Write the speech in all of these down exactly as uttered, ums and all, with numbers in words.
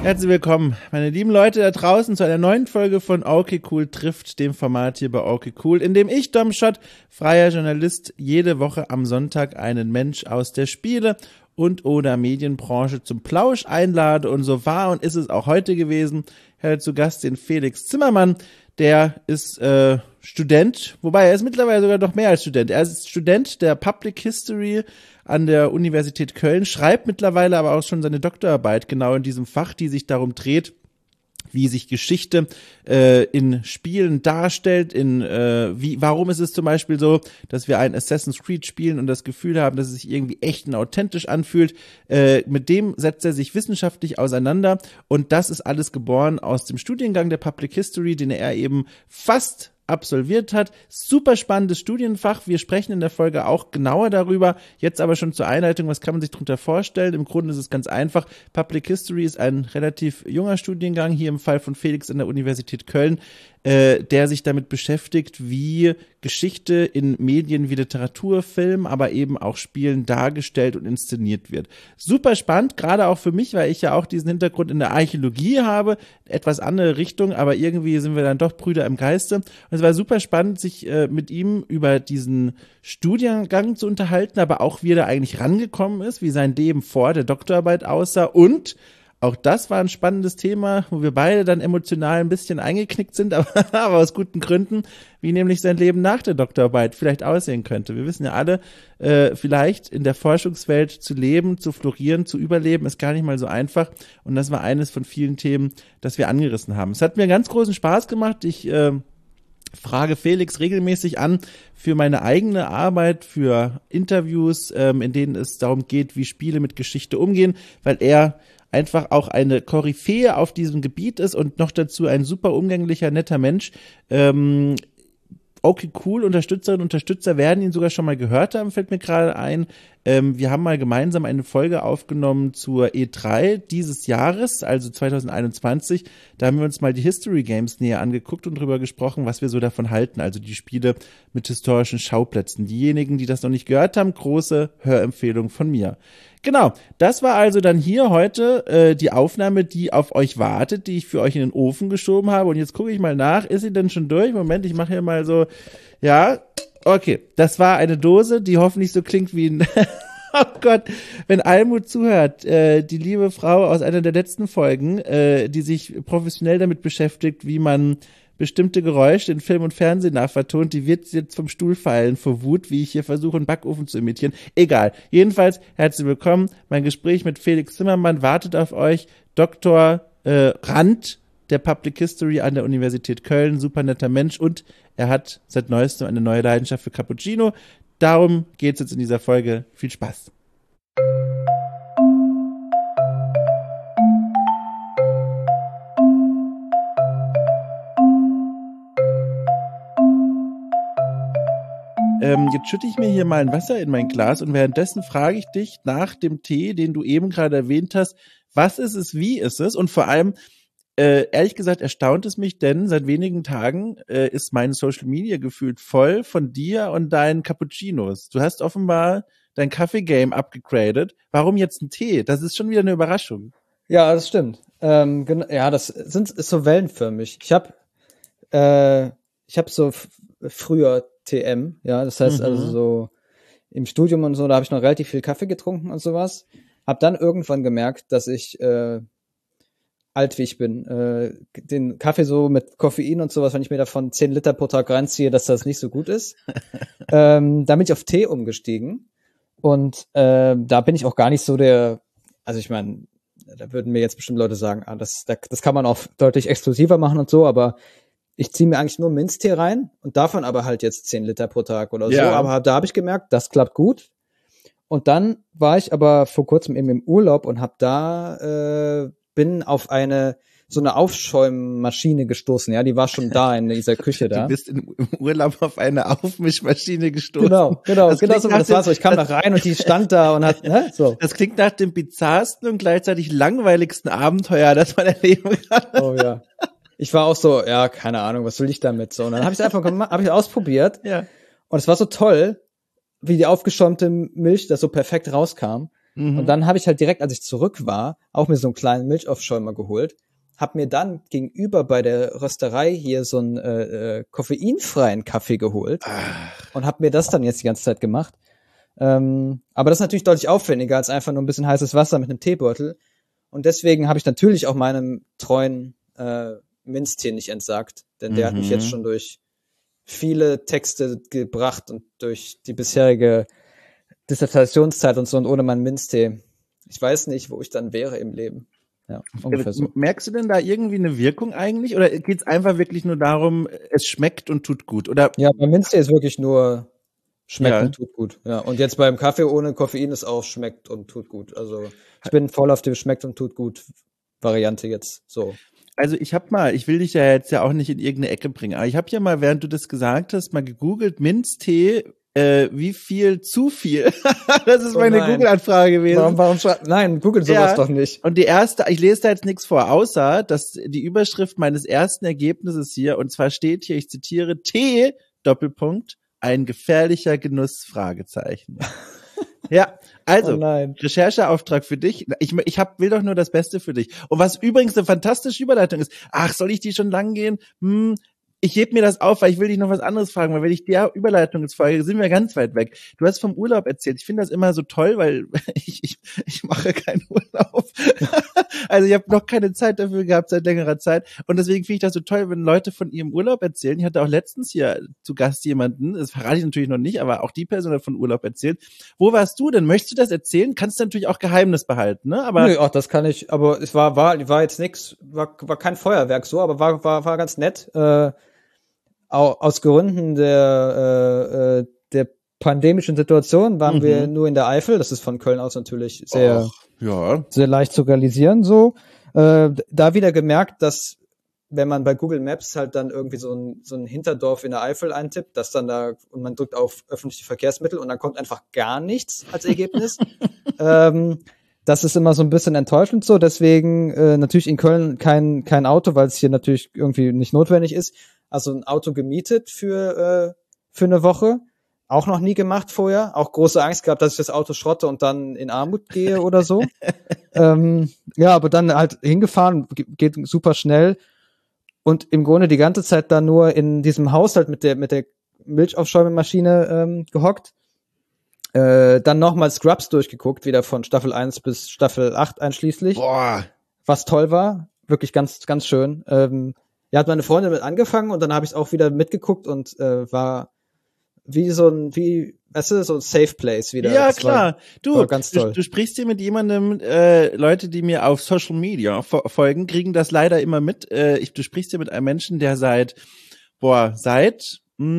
Herzlich willkommen, meine lieben Leute da draußen, zu einer neuen Folge von Okay Cool trifft, dem Format hier bei Okay Cool, in dem ich, Dom Schott, freier Journalist, jede Woche am Sonntag einen Mensch aus der Spiele- und oder Medienbranche zum Plausch einlade, und so war und ist es auch heute gewesen. Ich hatte zu Gast den Felix Zimmermann, der ist äh, Student, wobei er ist mittlerweile sogar noch mehr als Student. Er ist Student der Public History an der Universität Köln, schreibt mittlerweile aber auch schon seine Doktorarbeit genau in diesem Fach, die sich darum dreht, wie sich Geschichte äh, in Spielen darstellt, in äh, wie, warum ist es zum Beispiel so, dass wir ein Assassin's Creed spielen und das Gefühl haben, dass es sich irgendwie echt und authentisch anfühlt. Äh, mit dem setzt er sich wissenschaftlich auseinander, und das ist alles geboren aus dem Studiengang der Public History, den er eben fast absolviert hat. Super spannendes Studienfach. Wir sprechen in der Folge auch genauer darüber. Jetzt aber schon zur Einleitung, was kann man sich darunter vorstellen? Im Grunde ist es ganz einfach. Public History ist ein relativ junger Studiengang, hier im Fall von Felix an der Universität Köln, äh, der sich damit beschäftigt, wie Geschichte in Medien wie Literatur, Film, aber eben auch Spielen dargestellt und inszeniert wird. Super spannend, gerade auch für mich, weil ich ja auch diesen Hintergrund in der Archäologie habe, etwas andere Richtung, aber irgendwie sind wir dann doch Brüder im Geiste. Und es war super spannend, sich äh, mit ihm über diesen Studiengang zu unterhalten, aber auch wie er da eigentlich rangekommen ist, wie sein Leben vor der Doktorarbeit aussah, und auch das war ein spannendes Thema, wo wir beide dann emotional ein bisschen eingeknickt sind, aber, aber aus guten Gründen, wie nämlich sein Leben nach der Doktorarbeit vielleicht aussehen könnte. Wir wissen ja alle, äh, vielleicht in der Forschungswelt zu leben, zu florieren, zu überleben, ist gar nicht mal so einfach. Und das war eines von vielen Themen, das wir angerissen haben. Es hat mir ganz großen Spaß gemacht. Ich äh, frage Felix regelmäßig an für meine eigene Arbeit, für Interviews, ähm, in denen es darum geht, wie Spiele mit Geschichte umgehen, weil er einfach auch eine Koryphäe auf diesem Gebiet ist und noch dazu ein super umgänglicher, netter Mensch. Ähm, Okay Cool, Unterstützerinnen und Unterstützer werden ihn sogar schon mal gehört haben, fällt mir gerade ein. Ähm, wir haben mal gemeinsam eine Folge aufgenommen zur E drei dieses Jahres, also zwanzig einundzwanzig. Da haben wir uns mal die History Games näher angeguckt und drüber gesprochen, was wir so davon halten, also die Spiele mit historischen Schauplätzen. Diejenigen, die das noch nicht gehört haben, große Hörempfehlung von mir. Genau, das war also dann hier heute äh, die Aufnahme, die auf euch wartet, die ich für euch in den Ofen geschoben habe. Und jetzt gucke ich mal nach, ist sie denn schon durch? Moment, ich mache hier mal so, ja, okay, das war eine Dose, die hoffentlich so klingt wie ein, oh Gott, wenn Almut zuhört, äh, die liebe Frau aus einer der letzten Folgen, äh, die sich professionell damit beschäftigt, wie man bestimmte Geräusche in Film und Fernsehen nachvertont, die wird jetzt vom Stuhl fallen vor Wut, wie ich hier versuche, einen Backofen zu imitieren. Egal. Jedenfalls, herzlich willkommen. Mein Gespräch mit Felix Zimmermann wartet auf euch. Doktor äh, Rand der Public History an der Universität Köln. Super netter Mensch, und er hat seit neuestem eine neue Leidenschaft für Cappuccino. Darum geht's jetzt in dieser Folge. Viel Spaß. Ähm, jetzt schütte ich mir hier mal ein Wasser in mein Glas, und währenddessen frage ich dich nach dem Tee, den du eben gerade erwähnt hast. Was ist es, wie ist es? Und vor allem, äh, ehrlich gesagt, erstaunt es mich, denn seit wenigen Tagen äh, ist mein Social Media gefühlt voll von dir und deinen Cappuccinos. Du hast offenbar dein Kaffee-Game abgegradet. Warum jetzt ein Tee? Das ist schon wieder eine Überraschung. Ja, das stimmt. Ähm, gen- ja, das sind ist so wellenförmig. Ich habe äh, ich habe so f- früher T M, ja, das heißt Mhm. also so im Studium und so, da habe ich noch relativ viel Kaffee getrunken und sowas. Hab dann irgendwann gemerkt, dass ich äh, alt wie ich bin, äh, den Kaffee so mit Koffein und sowas, wenn ich mir davon zehn Liter pro Tag reinziehe, dass das nicht so gut ist. ähm, da bin ich auf Tee umgestiegen, und äh, da bin ich auch gar nicht so der, also ich meine, da würden mir jetzt bestimmt Leute sagen, ah, das, das kann man auch deutlich exklusiver machen und so, aber ich ziehe mir eigentlich nur Minztee rein und davon aber halt jetzt zehn Liter pro Tag oder so. Ja. Aber da habe ich gemerkt, das klappt gut. Und dann war ich aber vor kurzem eben im Urlaub und habe da, äh, bin auf eine, so eine Aufschäummaschine gestoßen. Ja, die war schon da in dieser Küche da. Du bist im Urlaub auf eine Aufmischmaschine gestoßen. Genau, genau, Das genau so. klingt Das nach war so. Ich kam da rein und die stand da und hat, ne, so. Das klingt nach dem bizarrsten und gleichzeitig langweiligsten Abenteuer, das man erleben kann. Oh ja. Ich war auch so, ja, keine Ahnung, was will ich damit? So, und dann habe ich es einfach gemacht, habe ich ausprobiert. Ja. Und es war so toll, wie die aufgeschäumte Milch da so perfekt rauskam. Mhm. Und dann habe ich halt direkt, als ich zurück war, auch mir so einen kleinen Milchaufschäumer geholt, hab mir dann gegenüber bei der Rösterei hier so einen äh, äh, koffeinfreien Kaffee geholt Ach. und hab mir das dann jetzt die ganze Zeit gemacht. Ähm, aber das ist natürlich deutlich aufwendiger als einfach nur ein bisschen heißes Wasser mit einem Teebeutel. Und deswegen habe ich natürlich auch meinem treuen äh, Minztee nicht entsagt, denn mhm. der hat mich jetzt schon durch viele Texte gebracht und durch die bisherige Dissertationszeit und so, und ohne meinen Minztee, ich weiß nicht, wo ich dann wäre im Leben. Ja, ungefähr so. Merkst du denn da irgendwie eine Wirkung eigentlich? Oder geht es einfach wirklich nur darum, es schmeckt und tut gut? Oder? Ja, beim Minztee ist wirklich nur schmeckt ja. und tut gut. Ja, und jetzt beim Kaffee ohne Koffein ist auch schmeckt und tut gut. Also ich bin voll auf die schmeckt und tut gut Variante jetzt so. Also ich habe mal, ich will dich ja jetzt ja auch nicht in irgendeine Ecke bringen, aber ich habe ja mal, während du das gesagt hast, mal gegoogelt, Minztee, äh, wie viel zu viel? Das ist oh meine Google-Anfrage gewesen. Warum, warum schreibt, nein, Google sowas ja. doch nicht. Und die erste, ich lese da jetzt nichts vor, außer, dass die Überschrift meines ersten Ergebnisses hier, und zwar steht hier, ich zitiere, Tee, Doppelpunkt, ein gefährlicher Genuss, Fragezeichen. Ja, also, oh Rechercheauftrag für dich. Ich, ich hab, will doch nur das Beste für dich. Und was übrigens eine fantastische Überleitung ist, ach, soll ich die schon lang gehen? Hm, ich heb mir das auf, weil ich will dich noch was anderes fragen, weil wenn ich der Überleitung jetzt folge, sind wir ganz weit weg. Du hast vom Urlaub erzählt. Ich finde das immer so toll, weil ich, ich, ich mache keinen Urlaub. Also ich habe noch keine Zeit dafür gehabt seit längerer Zeit. Und deswegen finde ich das so toll, wenn Leute von ihrem Urlaub erzählen. Ich hatte auch letztens hier zu Gast jemanden, das verrate ich natürlich noch nicht, aber auch die Person hat von Urlaub erzählt. Wo warst du denn? Möchtest du das erzählen? Kannst du natürlich auch Geheimnis behalten, ne? Aber Nö, ach, das kann ich, aber es war, war, war jetzt nix, war, war kein Feuerwerk so, aber war, war, war ganz nett. Äh, Aus Gründen der, äh, der pandemischen Situation waren mhm. wir nur in der Eifel. Das ist von Köln aus natürlich sehr, Och, ja. sehr leicht zu realisieren. So, äh, da wieder gemerkt, dass wenn man bei Google Maps halt dann irgendwie so ein, so ein Hinterdorf in der Eifel eintippt, dass dann da und man drückt auf öffentliche Verkehrsmittel und dann kommt einfach gar nichts als Ergebnis. ähm, Das ist immer so ein bisschen enttäuschend so. Deswegen äh, natürlich in Köln kein kein Auto, weil es hier natürlich irgendwie nicht notwendig ist. Also ein Auto gemietet für äh, für eine Woche. Auch noch nie gemacht vorher. Auch große Angst gehabt, dass ich das Auto schrotte und dann in Armut gehe oder so. ähm, ja, aber dann halt hingefahren, geht super schnell. Und im Grunde die ganze Zeit dann nur in diesem Haushalt mit der mit der Milchaufschäumemaschine ähm, gehockt. Äh, dann nochmal Scrubs durchgeguckt, wieder von Staffel eins bis Staffel acht einschließlich. Boah. Was toll war. Wirklich ganz, ganz schön. Ähm, ja, hat meine Freundin mit angefangen und dann habe ich es auch wieder mitgeguckt und äh, war wie so ein, wie, weißt du, so ein Safe Place wieder. Ja, das klar. War, du, war ganz toll. Du, du sprichst hier mit jemandem, äh, Leute, die mir auf Social Media fo- folgen, kriegen das leider immer mit. Äh, ich, du sprichst hier mit einem Menschen, der seit, boah, seit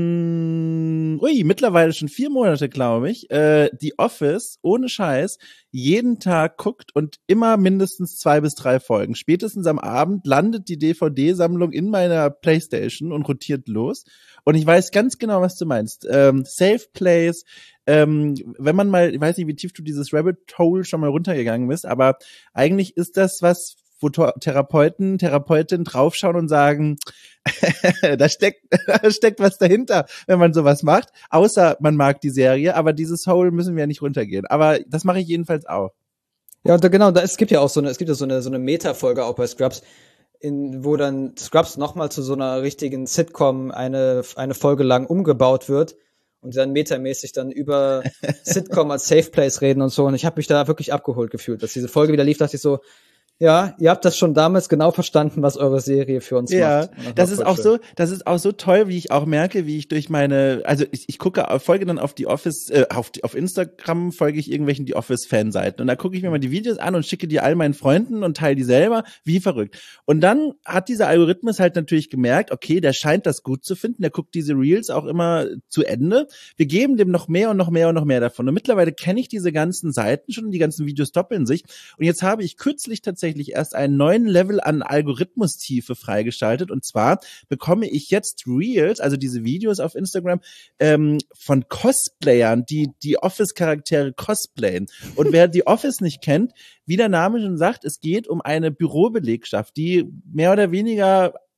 Mm, ui, mittlerweile schon vier Monate, glaube ich, äh, die Office, ohne Scheiß, jeden Tag guckt und immer mindestens zwei bis drei Folgen. Spätestens am Abend landet die D V D-Sammlung in meiner Playstation und rotiert los. Und ich weiß ganz genau, was du meinst. Ähm, Safe Place, ähm, wenn man mal, ich weiß nicht, wie tief du dieses Rabbit Hole schon mal runtergegangen bist, aber eigentlich ist das was, wo Therapeuten, Therapeutinnen draufschauen und sagen, da steckt, da steckt was dahinter, wenn man sowas macht. Außer man mag die Serie, aber dieses Hole müssen wir ja nicht runtergehen. Aber das mache ich jedenfalls auch. Ja, und da, genau, da, es gibt ja auch so eine, es gibt ja so eine, so eine Meta-Folge auch bei Scrubs, in, wo dann Scrubs nochmal zu so einer richtigen Sitcom eine, eine Folge lang umgebaut wird und dann metamäßig dann über Sitcom als Safe Place reden und so. Und ich habe mich da wirklich abgeholt gefühlt. Dass diese Folge wieder lief, dachte ich so, ja, ihr habt das schon damals genau verstanden, was eure Serie für uns ja, macht. Ja, das ist auch schön. so, das ist auch so toll, wie ich auch merke, wie ich durch meine, also ich, ich gucke, folge dann auf die Office, äh, auf, die, auf Instagram folge ich irgendwelchen die Office-Fanseiten und da gucke ich mir mal die Videos an und schicke die all meinen Freunden und teile die selber, wie verrückt. Und dann hat dieser Algorithmus halt natürlich gemerkt, okay, der scheint das gut zu finden, der guckt diese Reels auch immer zu Ende. Wir geben dem noch mehr und noch mehr und noch mehr davon. Und mittlerweile kenne ich diese ganzen Seiten schon, die ganzen Videos doppeln sich. Und jetzt habe ich kürzlich tatsächlich erst einen neuen Level an Algorithmustiefe freigeschaltet und zwar bekomme ich jetzt Reels, also diese Videos auf Instagram ähm, von Cosplayern, die die Office-Charaktere cosplayen. Und wer die Office nicht kennt, wie der Name schon sagt, es geht um eine Bürobelegschaft, die mehr oder weniger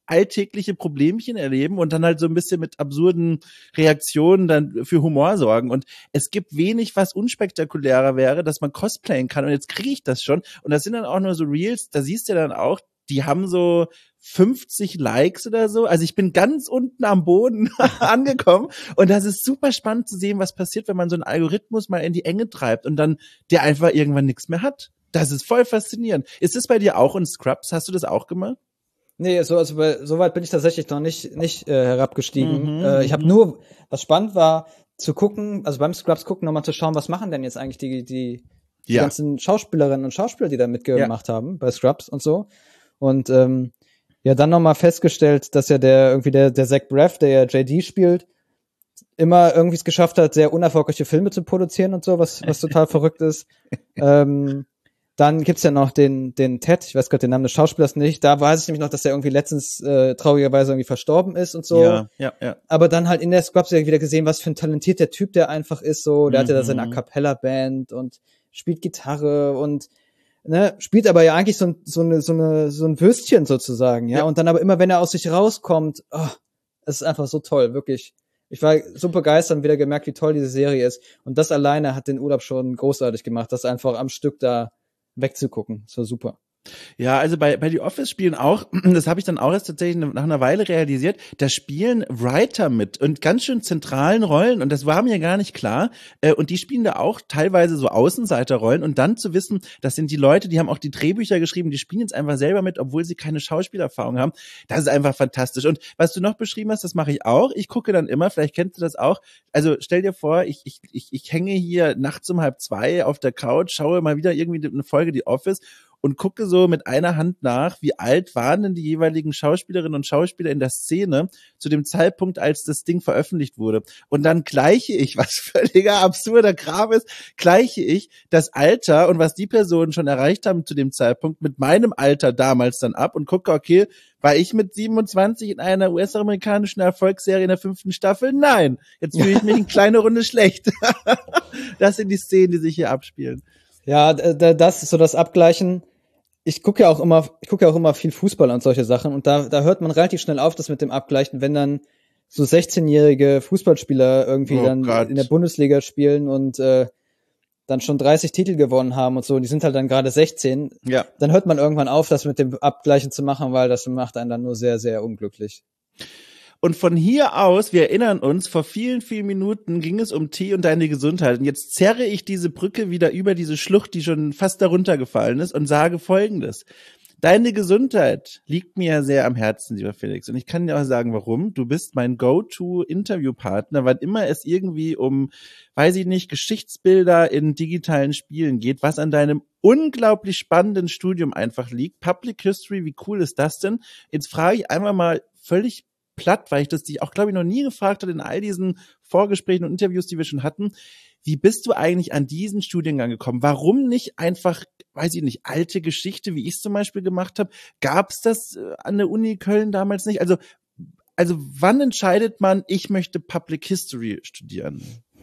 alltägliche Problemchen erleben und dann halt so ein bisschen mit absurden Reaktionen dann für Humor sorgen. Und es gibt wenig, was unspektakulärer wäre, dass man cosplayen kann. Und jetzt kriege ich das schon. Und das sind dann auch nur so Reels, da siehst du dann auch, die haben so fünfzig Likes oder so. Also ich bin ganz unten am Boden angekommen und das ist super spannend zu sehen, was passiert, wenn man so einen Algorithmus mal in die Enge treibt und dann der einfach irgendwann nichts mehr hat. Das ist voll faszinierend. Ist das bei dir auch in Scrubs? Hast du das auch gemacht? Nee, so, also bei, so weit bin ich tatsächlich noch nicht, nicht äh, herabgestiegen. Mhm, äh, ich habe nur, was spannend war, zu gucken, also beim Scrubs gucken, nochmal zu schauen, was machen denn jetzt eigentlich die, die, die Ja. ganzen Schauspielerinnen und Schauspieler, die da mitgemacht ja. haben bei Scrubs und so. Und ähm, ja, dann nochmal festgestellt, dass ja der irgendwie der, der Zach Braff, der ja J D spielt, immer irgendwie es geschafft hat, sehr unerfolgreiche Filme zu produzieren und so, was, was total verrückt ist. Ähm, dann gibt's ja noch den, den Ted, ich weiß gerade den Namen des Schauspielers nicht, da weiß ich nämlich noch, dass der irgendwie letztens äh, traurigerweise irgendwie verstorben ist und so. Ja, ja, ja. Aber dann halt in der Scrubs-Serie wieder gesehen, was für ein talentierter Typ der einfach ist, so. Der mhm. hat ja da seine A-Cappella-Band und spielt Gitarre und ne, spielt aber ja eigentlich so ein, so eine, so eine, so ein Würstchen sozusagen, ja? ja. Und dann aber immer, wenn er aus sich rauskommt, oh, es ist einfach so toll, wirklich. Ich war so begeistert und wieder gemerkt, wie toll diese Serie ist. Und das alleine hat den Urlaub schon großartig gemacht, das einfach am Stück da wegzugucken. Das war super. Ja, also bei bei The Office spielen auch, das habe ich dann auch erst tatsächlich nach einer Weile realisiert, da spielen Writer mit und ganz schön zentralen Rollen und das war mir gar nicht klar und die spielen da auch teilweise so Außenseiterrollen und dann zu wissen, das sind die Leute, die haben auch die Drehbücher geschrieben, die spielen jetzt einfach selber mit, obwohl sie keine Schauspielerfahrung haben, das ist einfach fantastisch. Und was du noch beschrieben hast, das mache ich auch, ich gucke dann immer, vielleicht kennst du das auch, also stell dir vor, ich ich ich, ich hänge hier nachts um halb zwei auf der Couch, schaue mal wieder irgendwie eine Folge The Office und gucke so mit einer Hand nach, wie alt waren denn die jeweiligen Schauspielerinnen und Schauspieler in der Szene zu dem Zeitpunkt, als das Ding veröffentlicht wurde. Und dann gleiche ich, was völliger absurder Kram ist, gleiche ich das Alter und was die Personen schon erreicht haben zu dem Zeitpunkt mit meinem Alter damals dann ab und gucke, okay, war ich mit siebenundzwanzig in einer U S-amerikanischen Erfolgsserie in der fünften Staffel? Nein. Jetzt fühle ich mich eine kleine Runde schlecht. Das sind die Szenen, die sich hier abspielen. Ja, das ist so das Abgleichen. Ich gucke ja auch immer, ich gucke ja auch immer viel Fußball und solche Sachen und da, da hört man relativ schnell auf, das mit dem Abgleichen, wenn dann so sechzehnjährige Fußballspieler irgendwie oh dann Gott. in der Bundesliga spielen und äh, dann schon dreißig Titel gewonnen haben und so, die sind halt dann gerade sechzehn. Ja. Dann hört man irgendwann auf, das mit dem Abgleichen zu machen, weil das macht einen dann nur sehr, sehr unglücklich. Und von hier aus, wir erinnern uns, vor vielen, vielen Minuten ging es um Tee und deine Gesundheit. Und jetzt zerre ich diese Brücke wieder über diese Schlucht, die schon fast darunter gefallen ist und sage Folgendes. Deine Gesundheit liegt mir ja sehr am Herzen, lieber Felix. Und ich kann dir auch sagen, warum. Du bist mein Go-To-Interviewpartner, wann immer es irgendwie um, weiß ich nicht, Geschichtsbilder in digitalen Spielen geht, was an deinem unglaublich spannenden Studium einfach liegt. Public History, wie cool ist das denn? Jetzt frage ich einmal mal völlig platt, weil ich das dich auch, glaube ich, noch nie gefragt habe in all diesen Vorgesprächen und Interviews, die wir schon hatten. Wie bist du eigentlich an diesen Studiengang gekommen? Warum nicht einfach, weiß ich nicht, alte Geschichte, wie ich es zum Beispiel gemacht habe? Gab es das an der Uni Köln damals nicht? Also, also wann entscheidet man, ich möchte Public History studieren?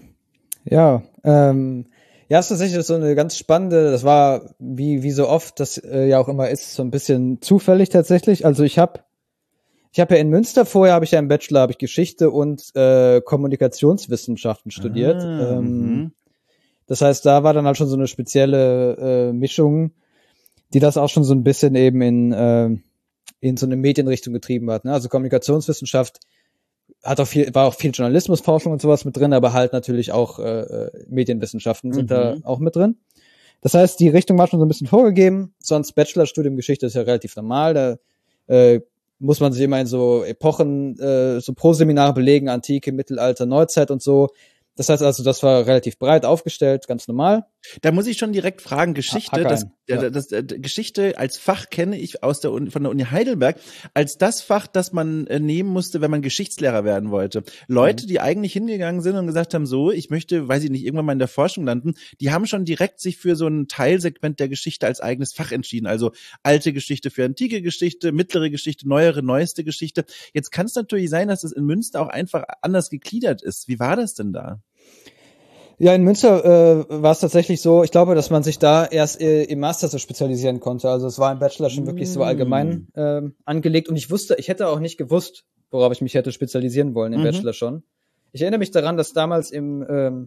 Ja, ähm, ja, ist tatsächlich so eine ganz spannende, das war, wie wie so oft, das äh, ja auch immer ist, so ein bisschen zufällig tatsächlich. Also ich habe Ich habe ja in Münster vorher, habe ich ja im Bachelor, habe ich Geschichte und äh, Kommunikationswissenschaften studiert. Ah, ähm, das heißt, da war dann halt schon so eine spezielle äh, Mischung, die das auch schon so ein bisschen eben in äh, in so eine Medienrichtung getrieben hat. Ne? Also Kommunikationswissenschaft hat auch viel, war auch viel Journalismusforschung und sowas mit drin, aber halt natürlich auch äh, Medienwissenschaften sind mhm. da auch mit drin. Das heißt, die Richtung war schon so ein bisschen vorgegeben. Sonst Bachelorstudium Geschichte ist ja relativ normal. Da äh, muss man sich immer in so Epochen, äh, so Pro-Seminare belegen, Antike, Mittelalter, Neuzeit und so. Das heißt also, das war relativ breit aufgestellt, ganz normal. Da muss ich schon direkt fragen, Geschichte, Hack das, ein. ja. das, das, das Geschichte als Fach kenne ich aus der Uni, von der Uni Heidelberg als das Fach, das man äh, nehmen musste, wenn man Geschichtslehrer werden wollte. Leute, mhm. die eigentlich hingegangen sind und gesagt haben, so, ich möchte, weiß ich nicht, irgendwann mal in der Forschung landen, die haben schon direkt sich für so ein Teilsegment der Geschichte als eigenes Fach entschieden. Also alte Geschichte für antike Geschichte, mittlere Geschichte, neuere, neueste Geschichte. Jetzt kann es natürlich sein, dass das in Münster auch einfach anders gegliedert ist. Wie war das denn da? Ja, in Münster äh, war es tatsächlich so, ich glaube, dass man sich da erst äh, im Master so spezialisieren konnte. Also es war im Bachelor schon wirklich so allgemein äh, angelegt. Und ich wusste, ich hätte auch nicht gewusst, worauf ich mich hätte spezialisieren wollen im Mhm. Bachelor schon. Ich erinnere mich daran, dass damals im ähm,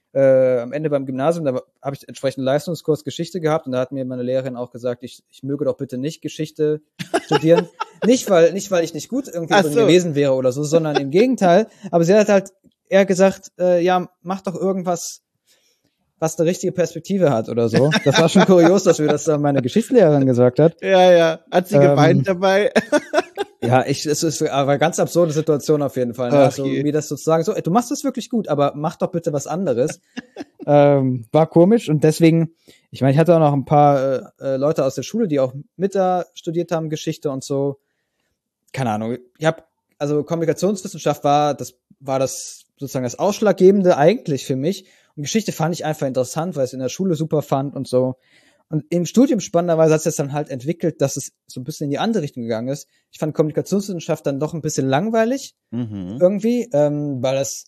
äh, am Ende beim Gymnasium, da habe ich entsprechend einen Leistungskurs Geschichte gehabt und da hat mir meine Lehrerin auch gesagt, ich, ich möge doch bitte nicht Geschichte studieren. Nicht, weil nicht weil ich nicht gut irgendwie Ach drin so. gewesen wäre oder so, sondern im Gegenteil. Aber sie hat halt eher gesagt, äh, ja, mach doch irgendwas, was eine richtige Perspektive hat oder so. Das war schon kurios, dass mir das dann meine Geschichtslehrerin gesagt hat. Ja, ja. Hat sie Ähm, geweint dabei? Ja, ich, es ist aber eine ganz absurde Situation auf jeden Fall. Ne? Ach Also je. mir das sozusagen so, ey, du machst das wirklich gut, aber mach doch bitte was anderes. ähm, war komisch und deswegen, ich meine, ich hatte auch noch ein paar äh, Leute aus der Schule, die auch mit da studiert haben, Geschichte und so. Keine Ahnung. Ich habe also Kommunikationswissenschaft war das war das sozusagen das Ausschlaggebende eigentlich für mich. Und Geschichte fand ich einfach interessant, weil ich es in der Schule super fand und so. Und im Studium spannenderweise hat es jetzt dann halt entwickelt, dass es so ein bisschen in die andere Richtung gegangen ist. Ich fand Kommunikationswissenschaft dann doch ein bisschen langweilig Mhm. irgendwie, ähm, weil das,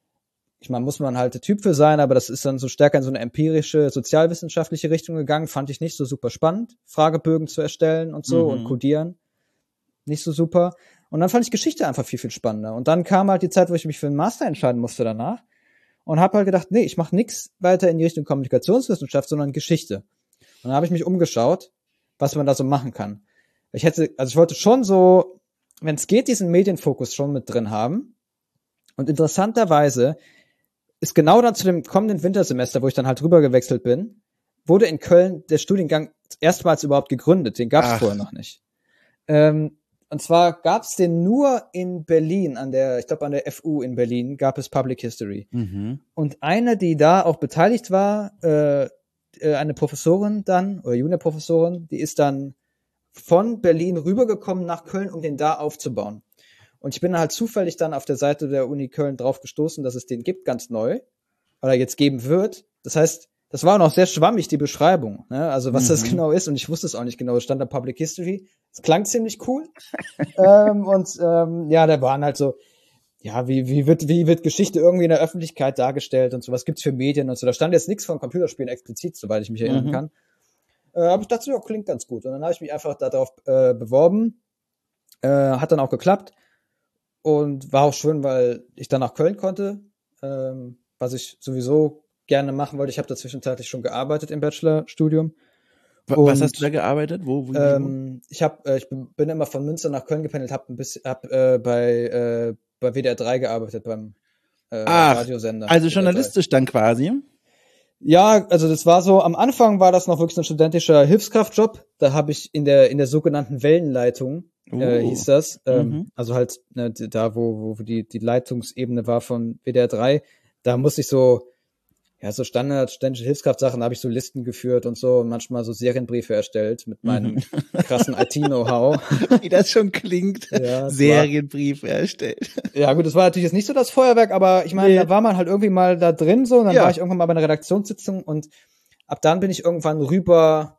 ich meine, muss man halt der Typ für sein, aber das ist dann so stärker in so eine empirische, sozialwissenschaftliche Richtung gegangen. Fand ich nicht so super spannend, Fragebögen zu erstellen und so Mhm. und codieren. Nicht so super. Und dann fand ich Geschichte einfach viel, viel spannender. Und dann kam halt die Zeit, wo ich mich für einen Master entscheiden musste danach und habe halt gedacht, nee, ich mache nichts weiter in die Richtung Kommunikationswissenschaft, sondern Geschichte. Und dann habe ich mich umgeschaut, was man da so machen kann. Ich hätte, also ich wollte schon so, wenn es geht, diesen Medienfokus schon mit drin haben. Und interessanterweise ist genau dann zu dem kommenden Wintersemester, wo ich dann halt rüber gewechselt bin, wurde in Köln der Studiengang erstmals überhaupt gegründet. Den gab es Ach. vorher noch nicht. Ähm, und zwar gab es den nur in Berlin, an der, ich glaube an der F U in Berlin, gab es Public History. Mhm. Und eine, die da auch beteiligt war, äh, eine Professorin dann, oder Juniorprofessorin, die ist dann von Berlin rübergekommen nach Köln, um den da aufzubauen. Und ich bin halt zufällig dann auf der Seite der Uni Köln drauf gestoßen, dass es den gibt, ganz neu, oder jetzt geben wird. Das heißt, das war noch sehr schwammig, die Beschreibung, ne? Also was mhm. das genau ist, und ich wusste es auch nicht genau, es stand da Public History. Es klang ziemlich cool. ähm, und ähm, ja, da waren halt so, ja, wie, wie wird, wie wird Geschichte irgendwie in der Öffentlichkeit dargestellt und so, was gibt's für Medien und so. Da stand jetzt nichts von Computerspielen explizit, soweit ich mich erinnern Mhm. kann. Äh, aber ich dachte so, ja, klingt ganz gut. Und dann habe ich mich einfach darauf äh, beworben. Äh, hat dann auch geklappt. Und war auch schön, weil ich dann nach Köln konnte, ähm, was ich sowieso gerne machen wollte. Ich habe da zwischenzeitlich schon gearbeitet im Bachelorstudium. W- Und, Was hast du da gearbeitet? Wo? wo, Ähm, ich hab, äh, ich bin, bin immer von Münster nach Köln gependelt, habe ein bisschen, hab äh, bei äh, bei W D R drei gearbeitet beim äh, Ach, Radiosender. Also W D R drei. journalistisch dann quasi? Ja, also das war so, am Anfang war das noch wirklich so ein studentischer Hilfskraftjob. Da habe ich in der in der sogenannten Wellenleitung, äh, Oh. hieß das, ähm, Mhm. also halt ne, da, wo wo die die Leitungsebene war von W D R drei, da musste ich so, ja, so Standard studentische Hilfskraftsachen, da habe ich so Listen geführt und so und manchmal so Serienbriefe erstellt mit meinem Mhm. krassen I T-Know-how. Wie das schon klingt. Ja, es Serienbrief erstellt. Ja, gut, das war natürlich jetzt nicht so das Feuerwerk, aber ich meine, Nee. da war man halt irgendwie mal da drin so und dann Ja. war ich irgendwann mal bei einer Redaktionssitzung und ab dann bin ich irgendwann rüber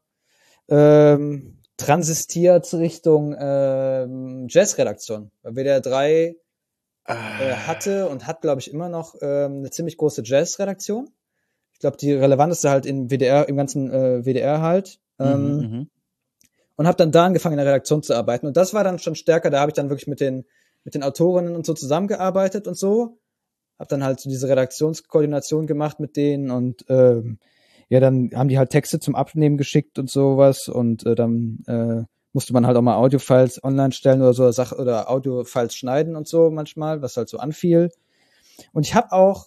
ähm, transistiert Richtung ähm, Jazzredaktion. Weil W D R drei äh, hatte und hat, glaube ich, immer noch ähm, eine ziemlich große Jazzredaktion. Ich glaube, die relevanteste halt in W D R, im ganzen äh, W D R halt. Ähm, Mhm, mhm. und habe dann da angefangen, in der Redaktion zu arbeiten. Und das war dann schon stärker, da habe ich dann wirklich mit den mit den Autorinnen und so zusammengearbeitet und so. Hab dann halt so diese Redaktionskoordination gemacht mit denen und ähm, ja, dann haben die halt Texte zum Abnehmen geschickt und sowas und äh, dann äh, musste man halt auch mal Audiofiles online stellen oder so Sach oder Audiofiles schneiden und so manchmal, was halt so anfiel. Und ich habe auch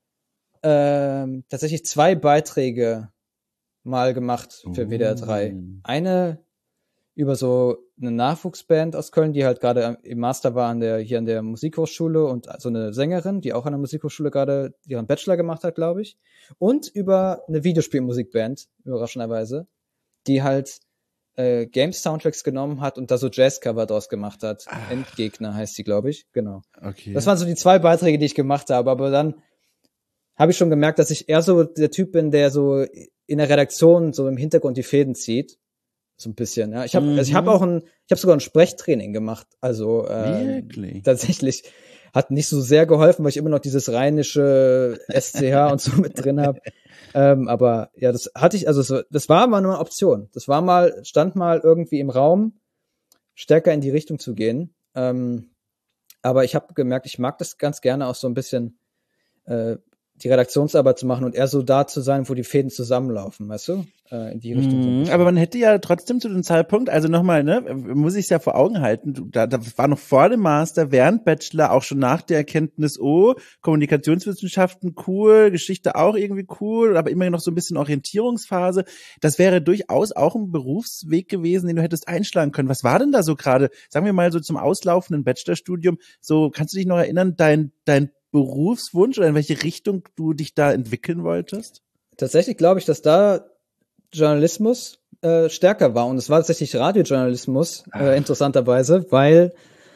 ähm, tatsächlich zwei Beiträge mal gemacht für Oh. W D R drei. Eine über so eine Nachwuchsband aus Köln, die halt gerade im Master war an der, hier an der Musikhochschule und so eine Sängerin, die auch an der Musikhochschule gerade ihren Bachelor gemacht hat, glaube ich. Und über eine Videospielmusikband, überraschenderweise, die halt äh, Games-Soundtracks genommen hat und da so Jazzcover draus gemacht hat. Ach. Endgegner heißt sie, glaube ich. Genau. Okay. Das waren so die zwei Beiträge, die ich gemacht habe, aber dann habe ich schon gemerkt, dass ich eher so der Typ bin, der so in der Redaktion so im Hintergrund die Fäden zieht. So ein bisschen, ja. Ich habe Mhm. also ich habe auch ein, ich habe sogar ein Sprechtraining gemacht. Also ähm, Wirklich? tatsächlich. hat nicht so sehr geholfen, weil ich immer noch dieses rheinische S C H und so mit drin habe. Ähm, aber ja, das hatte ich, also so, das war mal nur eine Option. Das war mal, stand mal irgendwie im Raum, stärker in die Richtung zu gehen. Ähm, aber ich habe gemerkt, ich mag das ganz gerne auch so ein bisschen äh, die Redaktionsarbeit zu machen und eher so da zu sein, wo die Fäden zusammenlaufen, weißt du? Äh, in die Richtung. So Mhm, aber man hätte ja trotzdem zu dem Zeitpunkt, also nochmal, ne, muss ich es ja vor Augen halten, du, da, da war noch vor dem Master, während Bachelor, auch schon nach der Erkenntnis, oh, Kommunikationswissenschaften cool, Geschichte auch irgendwie cool, aber immer noch so ein bisschen Orientierungsphase. Das wäre durchaus auch ein Berufsweg gewesen, den du hättest einschlagen können. Was war denn da so gerade, sagen wir mal so zum auslaufenden Bachelorstudium, so, kannst du dich noch erinnern, dein, dein Berufswunsch oder in welche Richtung du dich da entwickeln wolltest? Tatsächlich glaube ich, dass da Journalismus äh, stärker war und es war tatsächlich Radiojournalismus, äh, interessanterweise, weil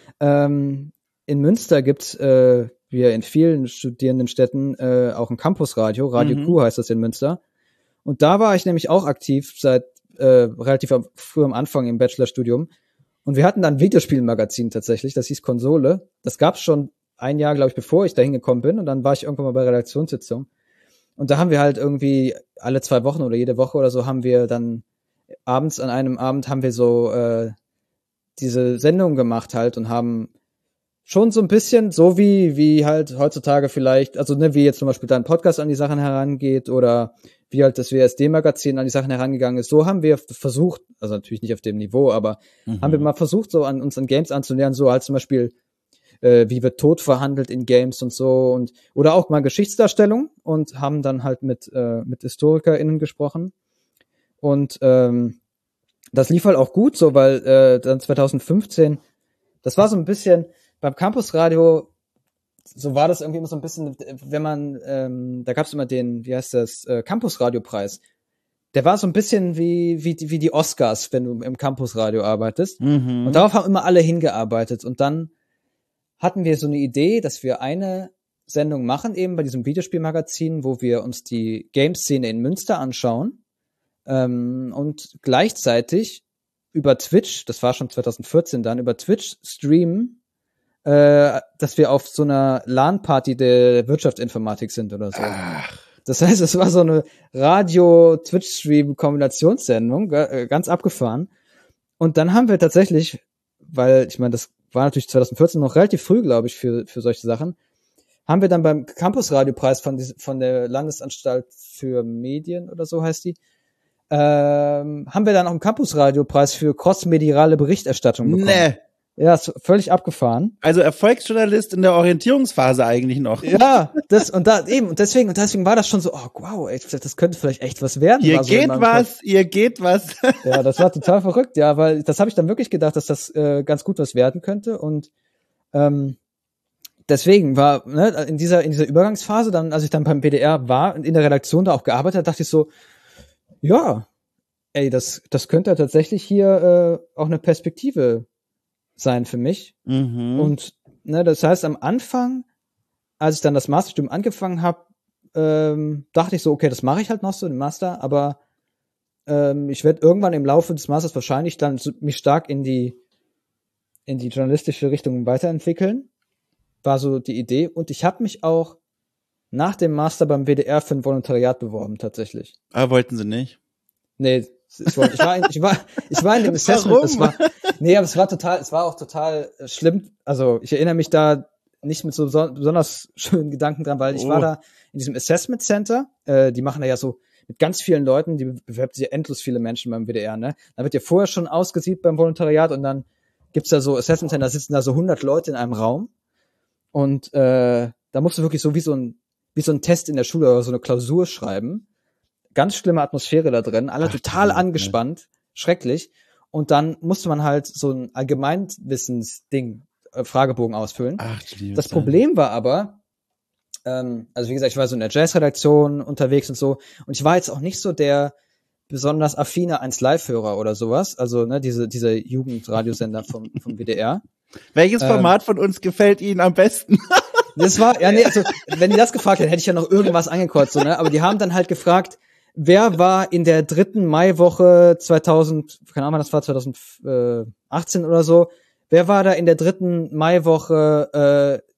ähm, in Münster gibt's äh, wie in vielen Studierendenstädten äh, auch ein Campusradio, Radio Mhm. Q heißt das in Münster. Und da war ich nämlich auch aktiv seit äh, relativ am- früh am Anfang im Bachelorstudium. Und wir hatten dann ein Videospielmagazin tatsächlich, das hieß Konsole. Das gab's schon ein Jahr, glaube ich, bevor ich da hingekommen bin. Und dann war ich irgendwann mal bei Redaktionssitzung. Und da haben wir halt irgendwie alle zwei Wochen oder jede Woche oder so haben wir dann abends, an einem Abend haben wir so äh, diese Sendung gemacht halt und haben schon so ein bisschen, so wie wie halt heutzutage vielleicht, also ne, wie jetzt zum Beispiel dein Podcast an die Sachen herangeht oder wie halt das W S D-Magazin an die Sachen herangegangen ist, so haben wir versucht, also natürlich nicht auf dem Niveau, aber Mhm. haben wir mal versucht, so an uns an Games anzunähern, so halt zum Beispiel äh, wie wird Tod verhandelt in Games und so und oder auch mal Geschichtsdarstellung und haben dann halt mit äh, mit HistorikerInnen gesprochen und ähm, das lief halt auch gut so, weil äh, dann zwanzig fünfzehn, das war so ein bisschen beim Campusradio, so war das irgendwie immer so ein bisschen, wenn man, ähm, da gab es immer den, wie heißt das, äh, Campusradiopreis. Der war so ein bisschen wie wie die, wie die Oscars, wenn du im Campusradio arbeitest. Mhm. Und darauf haben immer alle hingearbeitet. Und dann hatten wir so eine Idee, dass wir eine Sendung machen, eben bei diesem Videospielmagazin, wo wir uns die Game-Szene in Münster anschauen ähm, und gleichzeitig über Twitch, das war schon zwanzig vierzehn dann, über Twitch streamen, äh, dass wir auf so einer LAN-Party der Wirtschaftsinformatik sind oder so. Ach. Das heißt, es war so eine Radio-Twitch-Stream-Kombinationssendung, äh, ganz abgefahren. Und dann haben wir tatsächlich, weil ich meine, das war natürlich zwanzig vierzehn noch relativ früh, glaube ich, für für solche Sachen, haben wir dann beim Campusradiopreis von dies- von der Landesanstalt für Medien oder so heißt die, ähm, haben wir dann auch einen Campusradiopreis für crossmediale Berichterstattung bekommen. Nee. Ja, ist völlig abgefahren. Also Erfolgsjournalist in der Orientierungsphase eigentlich noch. Ja, das und da eben und deswegen und deswegen war das schon so, oh wow, ey, das könnte vielleicht echt was werden. Ihr war so in geht meinem was, Kopf. ihr geht was. Ja, das war total verrückt, ja, weil das habe ich dann wirklich gedacht, dass das äh, ganz gut was werden könnte und ähm, deswegen war ne, in dieser in dieser Übergangsphase dann, als ich dann beim B D R war und in der Redaktion da auch gearbeitet habe, dachte ich so, ja, ey, das das könnte ja tatsächlich hier äh, auch eine Perspektive sein für mich. Mhm. Und ne, das heißt, am Anfang, als ich dann das Masterstudium angefangen habe, ähm, dachte ich so, okay, das mache ich halt noch so, den Master, aber ähm, ich werde irgendwann im Laufe des Masters wahrscheinlich dann so, mich stark in die in die journalistische Richtung weiterentwickeln. War so die Idee. Und ich habe mich auch nach dem Master beim W D R für ein Volontariat beworben, tatsächlich. Aber wollten sie nicht. Nee, ich war, ich war, in, ich war, ich war in dem Assessment. Warum? Es war, nee, aber es war total, es war auch total äh, schlimm. Also ich erinnere mich da nicht mit so beson- besonders schönen Gedanken dran, weil ich Oh. war da in diesem Assessment Center. Äh, die machen da ja so mit ganz vielen Leuten, die bewerben sich ja endlos viele Menschen beim W D R, ne? Da wird ja vorher schon ausgesiebt beim Volontariat und dann gibt's da so Assessment Center, da sitzen da so hundert Leute in einem Raum und äh, da musst du wirklich so wie so ein wie so ein Test in der Schule oder so eine Klausur schreiben. Ganz schlimme Atmosphäre da drin, alle Ach, total du angespannt, schrecklich. Und dann musste man halt so ein Allgemeinwissensding, äh, Fragebogen ausfüllen. Ach, du liebe Das Zeit. Problem war aber, ähm, also wie gesagt, ich war so in der Jazz-Redaktion unterwegs und so, und ich war jetzt auch nicht so der besonders affine eins Live-Hörer oder sowas, also ne, diese diese Jugendradiosender vom vom W D R. Welches Ähm, Format von uns gefällt Ihnen am besten? Das war, ja, nee, also, wenn die das gefragt hätten, hätte ich ja noch irgendwas angekreuzt, so, ne? Aber die haben dann halt gefragt, wer war in der dritten Maiwoche zweitausend, keine Ahnung, das war zweitausendachtzehn oder so, wer war da in der dritten Maiwoche, äh,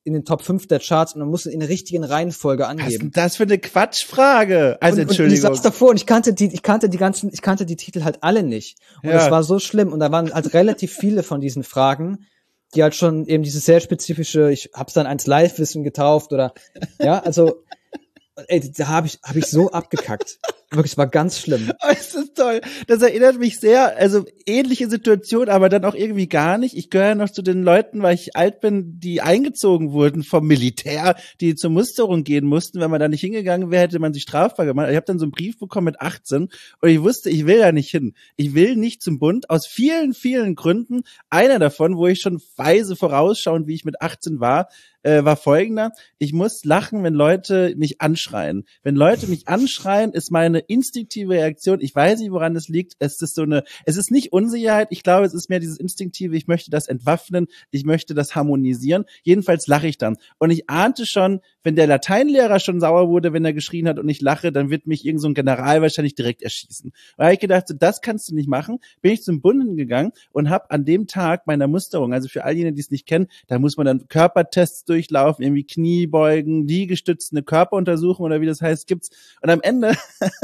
in den Top fünf der Charts und man muss in der richtigen Reihenfolge angeben. Was ist denn das für eine Quatschfrage? Also, und, Entschuldigung. Und ich saß davor und ich kannte die, ich kannte die ganzen, ich kannte die Titel halt alle nicht. Und Ja. das war so schlimm. Und da waren halt relativ viele von diesen Fragen, die halt schon eben dieses sehr spezifische, ich hab's dann eins Live-Wissen getauft oder, ja, also, ey, da habe ich, hab ich so abgekackt. Wirklich, es war ganz schlimm. Oh, das ist toll. Das erinnert mich sehr, also ähnliche Situation, aber dann auch irgendwie gar nicht. Ich gehöre noch zu den Leuten, weil ich alt bin, die eingezogen wurden vom Militär, die zur Musterung gehen mussten. Wenn man da nicht hingegangen wäre, hätte man sich strafbar gemacht. Ich habe dann so einen Brief bekommen mit achtzehn und ich wusste, ich will da nicht hin. Ich will nicht zum Bund, aus vielen, vielen Gründen. Einer davon, wo ich schon weise vorausschauend, wie ich mit achtzehn war, äh, war folgender. Ich muss lachen, wenn Leute mich anschreien. Wenn Leute mich anschreien, ist meine instinktive Reaktion, ich weiß nicht, woran es liegt, es ist so eine, es ist nicht Unsicherheit, ich glaube, es ist mehr dieses instinktive, ich möchte das entwaffnen, ich möchte das harmonisieren, jedenfalls lache ich dann. Und ich ahnte schon, wenn der Lateinlehrer schon sauer wurde, wenn er geschrien hat und ich lache, dann wird mich irgend so ein General wahrscheinlich direkt erschießen. Und da habe ich gedacht, so, das kannst du nicht machen, bin ich zum Bund gegangen und habe an dem Tag meiner Musterung, also für all jene, die es nicht kennen, da muss man dann Körpertests durchlaufen, irgendwie Kniebeugen, Liegestütze, eine Körperuntersuchung oder wie das heißt, gibt's. Und am Ende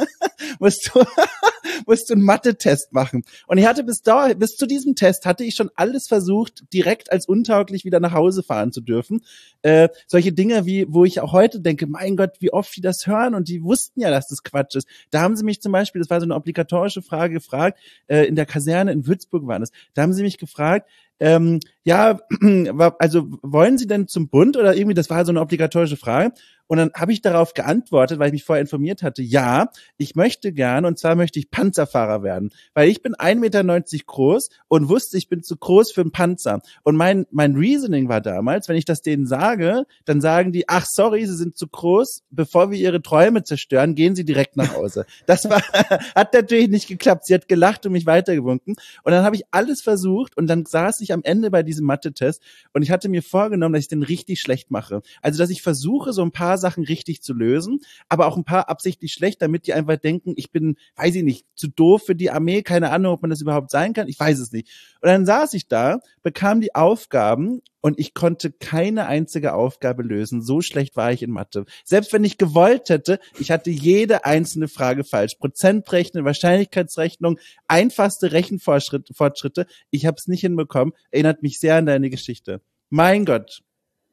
musst du, musst du einen Mathe-Test machen. Und ich hatte bis da, bis zu diesem Test hatte ich schon alles versucht, direkt als untauglich wieder nach Hause fahren zu dürfen. Äh, solche Dinge wie, wo ich auch heute denke, mein Gott, wie oft die das hören und die wussten ja, dass das Quatsch ist. Da haben sie mich zum Beispiel, das war so eine obligatorische Frage gefragt, äh, in der Kaserne in Würzburg war das, da haben sie mich gefragt, ähm, ja, also wollen Sie denn zum Bund oder irgendwie, das war so eine obligatorische Frage. Und dann habe ich darauf geantwortet, weil ich mich vorher informiert hatte, ja, ich möchte gern, und zwar möchte ich Panzerfahrer werden, weil ich bin ein Meter neunzig groß und wusste, ich bin zu groß für einen Panzer. Und mein mein Reasoning war damals, wenn ich das denen sage, dann sagen die, ach sorry, Sie sind zu groß, bevor wir Ihre Träume zerstören, gehen Sie direkt nach Hause. Das war hat natürlich nicht geklappt. Sie hat gelacht und mich weitergewunken. Und dann habe ich alles versucht und dann saß ich am Ende bei diesem Mathe-Test und ich hatte mir vorgenommen, dass ich den richtig schlecht mache. Also, dass ich versuche, so ein paar Sachen richtig zu lösen, aber auch ein paar absichtlich schlecht, damit die einfach denken, ich bin, weiß ich nicht, zu doof für die Armee, keine Ahnung, ob man das überhaupt sein kann, ich weiß es nicht. Und dann saß ich da, bekam die Aufgaben und ich konnte keine einzige Aufgabe lösen. So schlecht war ich in Mathe. Selbst wenn ich gewollt hätte, ich hatte jede einzelne Frage falsch. Prozentrechnen, Wahrscheinlichkeitsrechnung, einfachste Rechenfortschritte. Ich habe es nicht hinbekommen. Erinnert mich sehr an deine Geschichte. Mein Gott.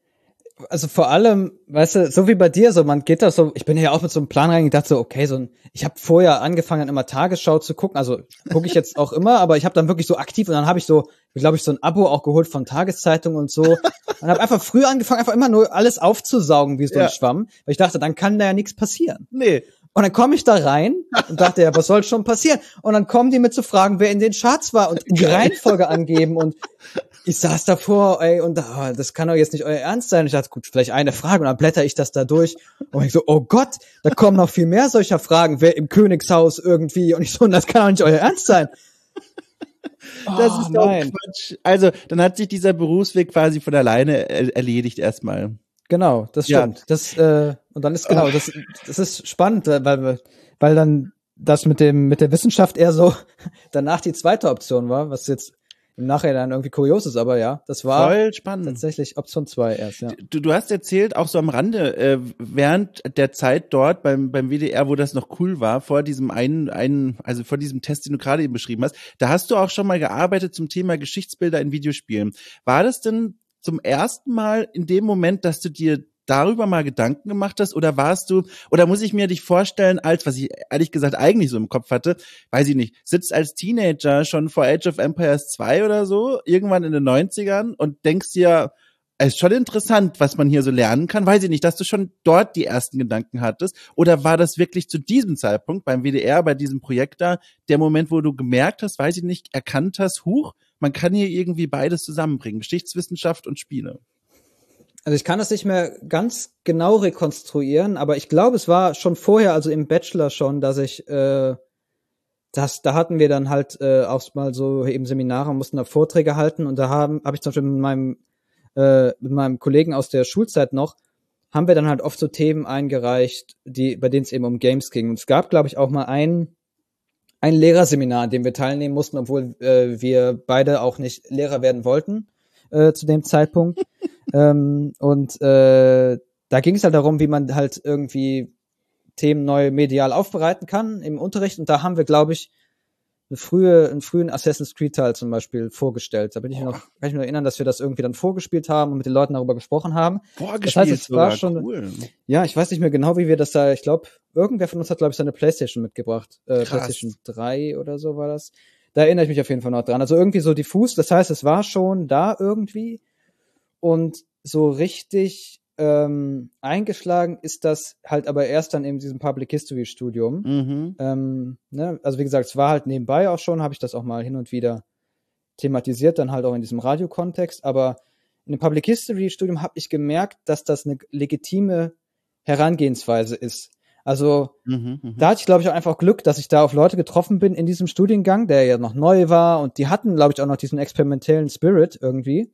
Also vor allem, weißt du, so wie bei dir, so man geht da so, ich bin ja auch mit so einem Plan reingegangen, dachte so, okay, so ein, ich habe vorher angefangen, immer Tagesschau zu gucken, also gucke ich jetzt auch immer, aber ich habe dann wirklich so aktiv und dann habe ich so, glaube ich, so ein Abo auch geholt von Tageszeitungen und so und habe einfach früh angefangen, einfach immer nur alles aufzusaugen wie so ein Ja. Schwamm, weil ich dachte, dann kann da ja nichts passieren. Nee. Und dann komme ich da rein und dachte, ja, was soll schon passieren? Und dann kommen die mit zu fragen, wer in den Charts war und die Reihenfolge angeben und ich saß davor, ey, und oh, das kann doch jetzt nicht euer Ernst sein. Ich dachte, gut, vielleicht eine Frage und dann blätter ich das da durch und ich so, oh Gott, da kommen noch viel mehr solcher Fragen, wer im Königshaus irgendwie und ich so, das kann doch nicht euer Ernst sein. Das Oh, ist doch nein. Quatsch. Also, dann hat sich dieser Berufsweg quasi von alleine er- erledigt erstmal. Genau, das Ja. stimmt. Das äh, und dann ist genau, das das ist spannend, weil weil dann das mit dem mit der Wissenschaft eher so danach die zweite Option war, was jetzt im Nachhinein irgendwie kurios ist, aber ja, das war Voll spannend. tatsächlich Option zwei erst, ja. Du, du hast erzählt, auch so am Rande, äh, während der Zeit dort beim beim W D R, wo das noch cool war, vor diesem einen, einen, also vor diesem Test, den du gerade eben beschrieben hast, da hast du auch schon mal gearbeitet zum Thema Geschichtsbilder in Videospielen. War das denn zum ersten Mal in dem Moment, dass du dir darüber mal Gedanken gemacht hast, oder warst du, oder muss ich mir dich vorstellen, als, was ich ehrlich gesagt eigentlich so im Kopf hatte, weiß ich nicht, sitzt als Teenager schon vor Age of Empires zwei oder so, irgendwann in den neunzigern und denkst dir, es ist schon interessant, was man hier so lernen kann, weiß ich nicht, dass du schon dort die ersten Gedanken hattest, oder war das wirklich zu diesem Zeitpunkt beim W D R, bei diesem Projekt da, der Moment, wo du gemerkt hast, weiß ich nicht, erkannt hast, huch, man kann hier irgendwie beides zusammenbringen, Geschichtswissenschaft und Spiele. Also ich kann das nicht mehr ganz genau rekonstruieren, aber ich glaube, es war schon vorher, also im Bachelor schon, dass ich, äh, das, da hatten wir dann halt äh, auch mal so eben Seminare, mussten da Vorträge halten und da haben, habe ich zum Beispiel mit meinem, äh, mit meinem Kollegen aus der Schulzeit noch, haben wir dann halt oft so Themen eingereicht, die, bei denen es eben um Games ging. Und es gab, glaube ich, auch mal ein, ein Lehrerseminar, an dem wir teilnehmen mussten, obwohl äh, wir beide auch nicht Lehrer werden wollten. äh, zu dem Zeitpunkt. ähm, und äh, da ging es halt darum, wie man halt irgendwie Themen neu medial aufbereiten kann im Unterricht. Und da haben wir, glaube ich, eine frühe, einen frühen Assassin's Creed Teil zum Beispiel vorgestellt. Da bin ich mir noch, kann ich mich noch erinnern, dass wir das irgendwie dann vorgespielt haben und mit den Leuten darüber gesprochen haben. Vorgespielt, das heißt, es sogar war schon, cool. Ja, ich weiß nicht mehr genau, wie wir das da, ich glaube, irgendwer von uns hat, glaube ich, seine Playstation mitgebracht. Äh, Krass. Playstation drei oder so war das. Da erinnere ich mich auf jeden Fall noch dran. Also irgendwie so diffus, das heißt, es war schon da irgendwie und so richtig ähm, eingeschlagen ist das halt aber erst dann in diesem Public History Studium. Mhm. Ähm, ne? Also wie gesagt, es war halt nebenbei auch schon, habe ich das auch mal hin und wieder thematisiert, dann halt auch in diesem Radio-Kontext, aber in dem Public History Studium habe ich gemerkt, dass das eine legitime Herangehensweise ist. Also Mhm, mh. da hatte ich, glaube ich, auch einfach Glück, dass ich da auf Leute getroffen bin in diesem Studiengang, der ja noch neu war und die hatten, glaube ich, auch noch diesen experimentellen Spirit irgendwie.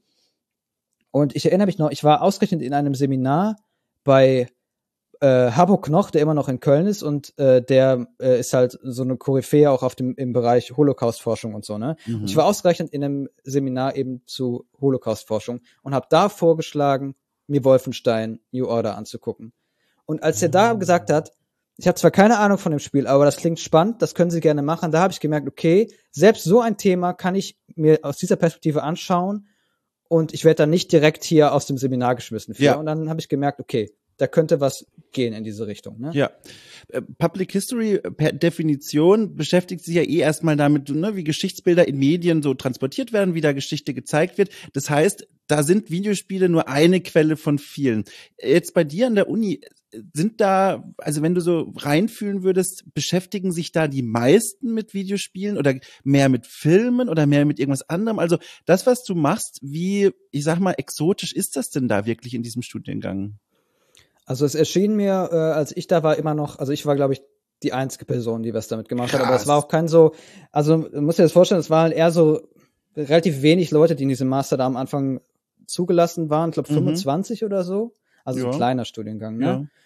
Und ich erinnere mich noch, ich war ausgerechnet in einem Seminar bei äh, Habbo Knoch, der immer noch in Köln ist und äh, der äh, ist halt so eine Koryphäe auch auf dem im Bereich Holocaust-Forschung und so, ne? Mhm. Und ich war ausgerechnet in einem Seminar eben zu Holocaust-Forschung und habe da vorgeschlagen, mir Wolfenstein New Order anzugucken. Und als er da gesagt hat, ich habe zwar keine Ahnung von dem Spiel, aber das klingt spannend, das können Sie gerne machen, da habe ich gemerkt, okay, selbst so ein Thema kann ich mir aus dieser Perspektive anschauen und ich werde dann nicht direkt hier aus dem Seminar geschmissen. Für. Ja. Und dann habe ich gemerkt, okay, da könnte was gehen in diese Richtung. Ne? Ja. Äh, Public History per Definition beschäftigt sich ja eh erstmal damit, ne, wie Geschichtsbilder in Medien so transportiert werden, wie da Geschichte gezeigt wird. Das heißt, da sind Videospiele nur eine Quelle von vielen. Jetzt bei dir an der Uni, sind da, also wenn du so reinfühlen würdest, beschäftigen sich da die meisten mit Videospielen oder mehr mit Filmen oder mehr mit irgendwas anderem? Also das, was du machst, wie, ich sag mal, exotisch ist das denn da wirklich in diesem Studiengang? Also es erschien mir, äh, als ich da war, immer noch, also ich war, glaube ich, die einzige Person, die was damit gemacht Krass. hat, aber es war auch kein so, also du musst dir das vorstellen, es waren eher so relativ wenig Leute, die in diesem Master da am Anfang zugelassen waren, ich glaube Mhm. fünfundzwanzig oder so, also Ja. ein kleiner Studiengang, ne? Ja.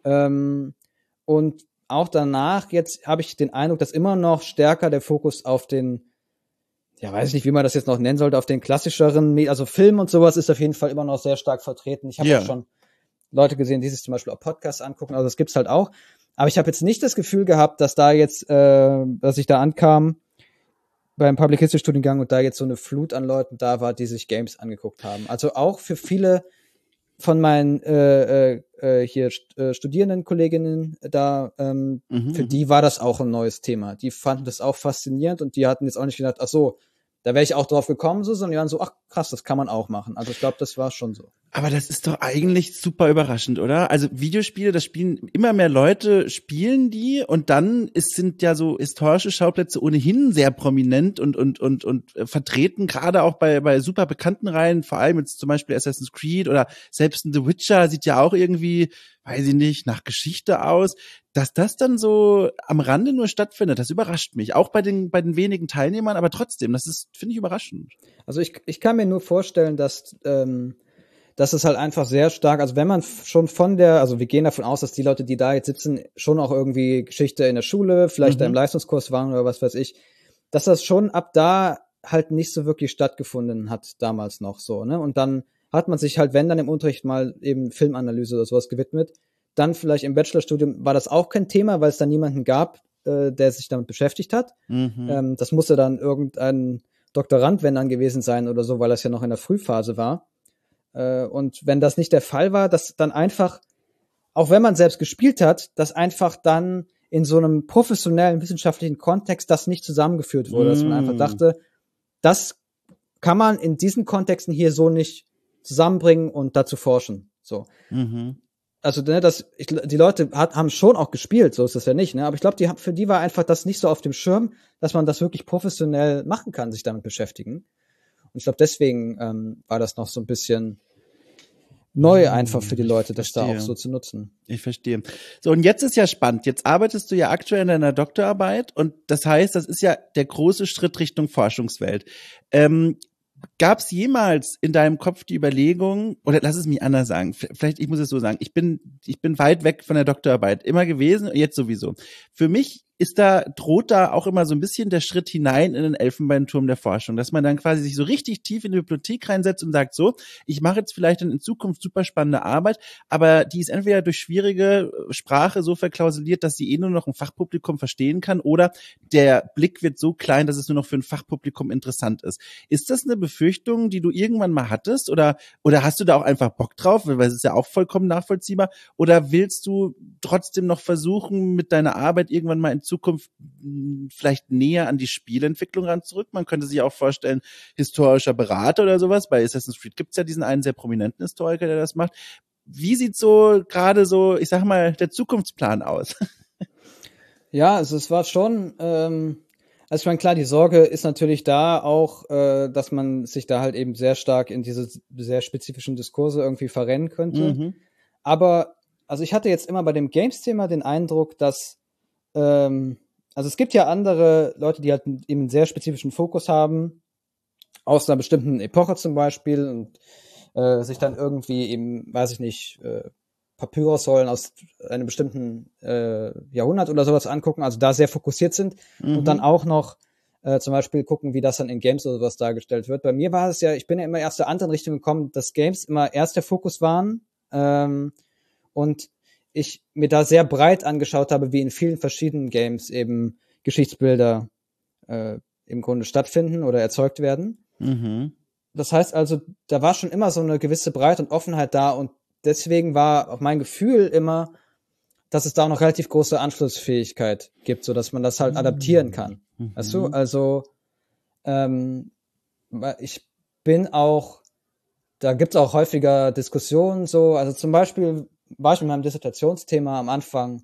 Ähm, und auch danach jetzt habe ich den Eindruck, dass immer noch stärker der Fokus auf den, ja, weiß ich nicht, wie man das jetzt noch nennen sollte, auf den klassischeren, Me- also Film und sowas ist auf jeden Fall immer noch sehr stark vertreten. Ich habe Ja. auch schon Leute gesehen, die sich zum Beispiel auch Podcasts angucken, also das gibt's halt auch. Aber ich habe jetzt nicht das Gefühl gehabt, dass da jetzt, äh, dass ich da ankam beim Public History Studiengang und da jetzt so eine Flut an Leuten da war, die sich Games angeguckt haben. Also auch für viele von meinen äh, äh, äh, hier st- äh, Studierendenkolleginnen da, ähm, Mhm, für mhm. die war das auch ein neues Thema. Die fanden das auch faszinierend und die hatten jetzt auch nicht gedacht, ach so, da wäre ich auch drauf gekommen, so, sondern die waren so, ach krass, das kann man auch machen. Also ich glaube, das war schon so. Aber das ist doch eigentlich super überraschend, oder? Also Videospiele, das spielen immer mehr Leute, spielen die und dann ist, sind ja so historische Schauplätze ohnehin sehr prominent und und und und äh, vertreten, gerade auch bei bei super bekannten Reihen, vor allem jetzt zum Beispiel Assassin's Creed oder selbst in The Witcher sieht ja auch irgendwie, weiß ich nicht, nach Geschichte aus. Dass das dann so am Rande nur stattfindet, das überrascht mich. Auch bei den bei den wenigen Teilnehmern, aber trotzdem, das ist, finde ich, überraschend. Also ich, ich kann mir nur vorstellen, dass, ähm, dass es halt einfach sehr stark, also wenn man f- schon von der, also wir gehen davon aus, dass die Leute, die da jetzt sitzen, schon auch irgendwie Geschichte in der Schule, vielleicht Mhm. da im Leistungskurs waren oder was weiß ich, dass das schon ab da halt nicht so wirklich stattgefunden hat damals noch so, ne? Und dann hat man sich halt, wenn dann im Unterricht mal eben Filmanalyse oder sowas gewidmet, dann vielleicht im Bachelorstudium war das auch kein Thema, weil es dann niemanden gab, äh, der sich damit beschäftigt hat. Mhm. Ähm, das musste dann irgendein Doktorand, wenn dann gewesen sein oder so, weil das ja noch in der Frühphase war. Äh, und wenn das nicht der Fall war, dass dann einfach, auch wenn man selbst gespielt hat, dass einfach dann in so einem professionellen wissenschaftlichen Kontext das nicht zusammengeführt wurde, dass man einfach Mm. dachte, das kann man in diesen Kontexten hier so nicht zusammenbringen und dazu forschen. So. Mhm. Also, ne, das, ich, die Leute hat, haben schon auch gespielt, so ist das ja nicht, ne? Aber ich glaube, die haben, für die war einfach das nicht so auf dem Schirm, dass man das wirklich professionell machen kann, sich damit beschäftigen. Und ich glaube, deswegen ähm, war das noch so ein bisschen neu einfach für die Leute, das da verstehe. auch so zu nutzen. Ich verstehe. So, und jetzt ist ja spannend. Jetzt arbeitest du ja aktuell in deiner Doktorarbeit und das heißt, das ist ja der große Schritt Richtung Forschungswelt. Ähm, Gab es jemals in deinem Kopf die Überlegung, oder lass es mich anders sagen, vielleicht, ich muss es so sagen, ich bin, ich bin weit weg von der Doktorarbeit immer gewesen und jetzt sowieso. Für mich ist da, droht da auch immer so ein bisschen der Schritt hinein in den Elfenbeinturm der Forschung, dass man dann quasi sich so richtig tief in die Bibliothek reinsetzt und sagt so, ich mache jetzt vielleicht in Zukunft super spannende Arbeit, aber die ist entweder durch schwierige Sprache so verklausuliert, dass sie eh nur noch ein Fachpublikum verstehen kann, oder der Blick wird so klein, dass es nur noch für ein Fachpublikum interessant ist. Ist das eine Befürchtung, die du irgendwann mal hattest, oder oder hast du da auch einfach Bock drauf, weil es ist ja auch vollkommen nachvollziehbar, oder willst du trotzdem noch versuchen, mit deiner Arbeit irgendwann mal in Zukunft mh, vielleicht näher an die Spielentwicklung ranzurück? Man könnte sich auch vorstellen, historischer Berater oder sowas. Bei Assassin's Creed gibt's ja diesen einen sehr prominenten Historiker, der das macht. Wie sieht so gerade so, ich sag mal, der Zukunftsplan aus? Ja, also es war schon, ähm, also ich meine, klar, die Sorge ist natürlich da auch, äh, dass man sich da halt eben sehr stark in diese sehr spezifischen Diskurse irgendwie verrennen könnte. Mhm. Aber, also ich hatte jetzt immer bei dem Games-Thema den Eindruck, dass, ähm, also es gibt ja andere Leute, die halt eben einen sehr spezifischen Fokus haben, aus einer bestimmten Epoche zum Beispiel, und äh, sich dann irgendwie eben, weiß ich nicht, äh, Papyrussäulen aus einem bestimmten äh, Jahrhundert oder sowas angucken, also da sehr fokussiert sind Mhm. und dann auch noch äh, zum Beispiel gucken, wie das dann in Games oder sowas dargestellt wird. Bei mir war es ja, ich bin ja immer erst zur anderen Richtung gekommen, dass Games immer erst der Fokus waren ähm, und ich mir da sehr breit angeschaut habe, wie in vielen verschiedenen Games eben Geschichtsbilder äh, im Grunde stattfinden oder erzeugt werden. Mhm. Das heißt also, da war schon immer so eine gewisse Breite und Offenheit da, und deswegen war auch mein Gefühl immer, dass es da auch noch relativ große Anschlussfähigkeit gibt, so dass man das halt adaptieren kann. Mhm. Weißt du? Also ähm, ich bin auch, da gibt's auch häufiger Diskussionen so, also zum Beispiel war ich mit meinem Dissertationsthema am Anfang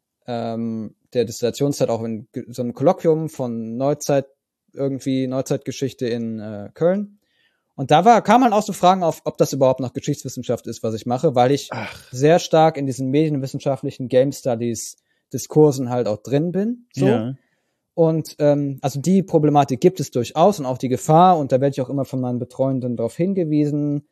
ähm, der Dissertationszeit auch in so einem Kolloquium von Neuzeit, irgendwie Neuzeitgeschichte in äh, Köln. Und da war, kam man auch so Fragen auf, ob das überhaupt noch Geschichtswissenschaft ist, was ich mache, weil ich Ach. sehr stark in diesen medienwissenschaftlichen Game Studies Diskursen halt auch drin bin. So. Ja. Und ähm, also die Problematik gibt es durchaus und auch die Gefahr, und da werde ich auch immer von meinen Betreuenden darauf hingewiesen.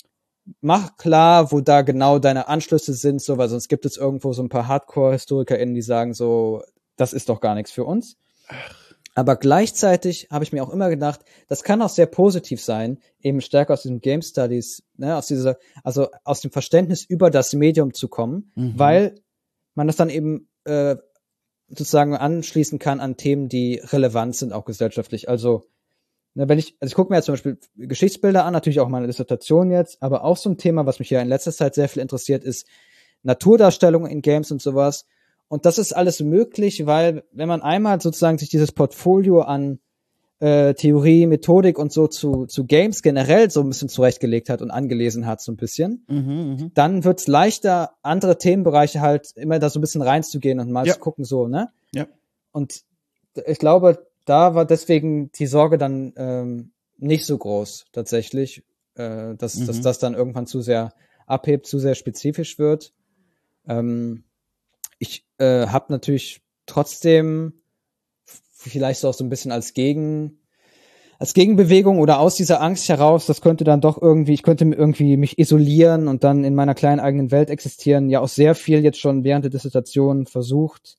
Mach klar, wo da genau deine Anschlüsse sind, so, weil sonst gibt es irgendwo so ein paar Hardcore-HistorikerInnen, die sagen so, das ist doch gar nichts für uns. Ach. Aber gleichzeitig habe ich mir auch immer gedacht, das kann auch sehr positiv sein, eben stärker aus diesem Game Studies, ne, aus dieser, also aus dem Verständnis über das Medium zu kommen, Mhm. weil man das dann eben äh, sozusagen anschließen kann an Themen, die relevant sind, auch gesellschaftlich. Also, ne, wenn ich, also ich gucke mir jetzt zum Beispiel Geschichtsbilder an, natürlich auch meine Dissertation jetzt, aber auch so ein Thema, was mich ja in letzter Zeit sehr viel interessiert, ist Naturdarstellung in Games und sowas. Und das ist alles möglich, weil wenn man einmal sozusagen sich dieses Portfolio an äh, Theorie, Methodik und so zu zu Games generell so ein bisschen zurechtgelegt hat und angelesen hat so ein bisschen, Mhm, mh. dann wird's leichter, andere Themenbereiche halt immer da so ein bisschen reinzugehen und mal Ja. zu gucken so, ne? Ja. Und ich glaube, da war deswegen die Sorge dann ähm, nicht so groß tatsächlich, äh, dass, Mhm. dass das dann irgendwann zu sehr abhebt, zu sehr spezifisch wird. Ähm, ich äh, habe natürlich trotzdem vielleicht auch so ein bisschen als Gegen als Gegenbewegung oder aus dieser Angst heraus, das könnte dann doch irgendwie, ich könnte irgendwie mich isolieren und dann in meiner kleinen eigenen Welt existieren, ja auch sehr viel jetzt schon während der Dissertation versucht,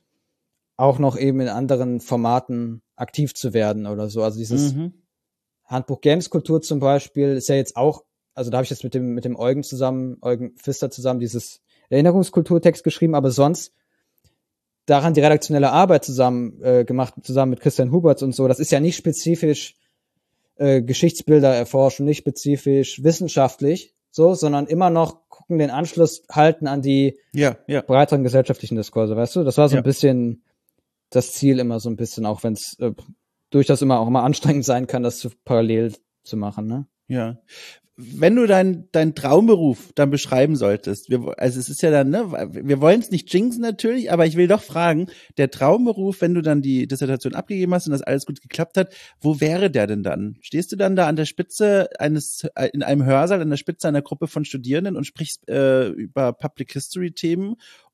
auch noch eben in anderen Formaten aktiv zu werden oder so. Also dieses Mhm. Handbuch Gameskultur zum Beispiel ist ja jetzt auch, also da habe ich jetzt mit dem mit dem Eugen zusammen, Eugen Pfister zusammen dieses Erinnerungskulturtext geschrieben, aber sonst daran die redaktionelle Arbeit zusammen äh, gemacht, zusammen mit Christian Huberts und so. Das ist ja nicht spezifisch äh, Geschichtsbilder erforschen, nicht spezifisch wissenschaftlich, so, sondern immer noch gucken, den Anschluss halten an die Ja, ja. breiteren gesellschaftlichen Diskurse, weißt du? Das war so Ja. ein bisschen das Ziel immer so ein bisschen, auch wenn es äh, durchaus immer auch immer anstrengend sein kann, das zu, parallel zu machen, ne? Ja. Wenn du deinen dein Traumberuf dann beschreiben solltest, wir, also es ist ja dann, ne, wir wollen es nicht jinxen natürlich, aber ich will doch fragen, der Traumberuf, wenn du dann die Dissertation abgegeben hast und das alles gut geklappt hat, wo wäre der denn dann? Stehst du dann da an der Spitze eines, in einem Hörsaal, an der Spitze einer Gruppe von Studierenden und sprichst äh, über Public History Themen?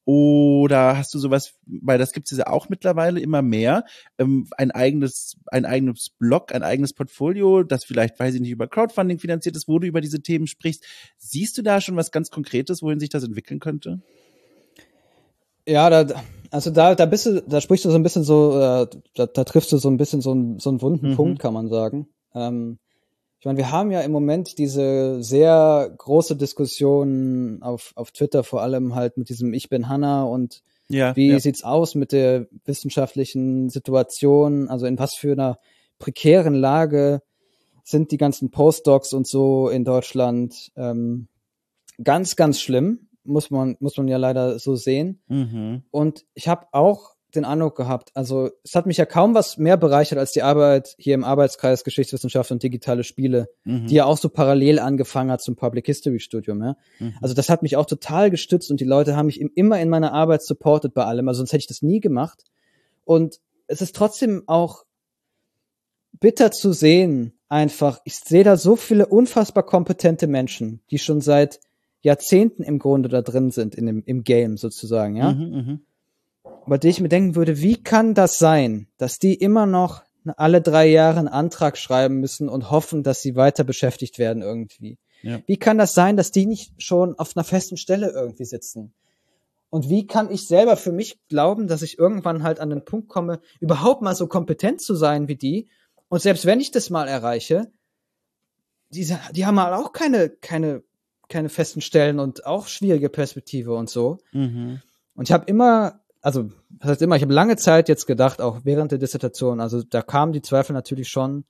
Oder hast du sowas, weil das gibt's ja auch mittlerweile immer mehr, ähm, ein eigenes, ein eigenes Blog, ein eigenes Portfolio, das vielleicht, weiß ich nicht, über Crowdfunding finanziert ist, wo du über diese Themen sprichst. Siehst du da schon was ganz Konkretes, wohin sich das entwickeln könnte? Ja, da, Also da, da bist du, da sprichst du so ein bisschen so, äh, da, da triffst du so ein bisschen so, ein, so einen wunden mhm. Punkt, kann man sagen. Ähm, ich meine, wir haben ja im Moment diese sehr große Diskussion auf, auf Twitter, vor allem halt mit diesem Ich bin Hanna und ja, wie ja. sieht's aus mit der wissenschaftlichen Situation, also in was für einer prekären Lage sind die ganzen Postdocs und so in Deutschland. Ähm, ganz, ganz schlimm. Muss man, muss man ja leider so sehen. Mhm. Und ich habe auch den Eindruck gehabt, also es hat mich ja kaum was mehr bereichert als die Arbeit hier im Arbeitskreis Geschichtswissenschaft und digitale Spiele, mhm. die ja auch so parallel angefangen hat zum Public History Studium. Ja? Mhm. Also das hat mich auch total gestützt und die Leute haben mich immer in meiner Arbeit supportet bei allem, also sonst hätte ich das nie gemacht. Und es ist trotzdem auch bitter zu sehen, einfach, ich sehe da so viele unfassbar kompetente Menschen, die schon seit Jahrzehnten im Grunde da drin sind, in dem, im Game sozusagen, ja. Mhm, bei denen ich mir denken würde, wie kann das sein, dass die immer noch alle drei Jahre einen Antrag schreiben müssen und hoffen, dass sie weiter beschäftigt werden irgendwie? Ja. Wie kann das sein, dass die nicht schon auf einer festen Stelle irgendwie sitzen? Und wie kann ich selber für mich glauben, dass ich irgendwann halt an den Punkt komme, überhaupt mal so kompetent zu sein wie die? Und selbst wenn ich das mal erreiche, die, die haben halt auch keine, keine, keine festen Stellen und auch schwierige Perspektive und so. Mhm. Und ich habe immer, also das heißt immer, ich habe lange Zeit jetzt gedacht, auch während der Dissertation, also da kamen die Zweifel natürlich schon,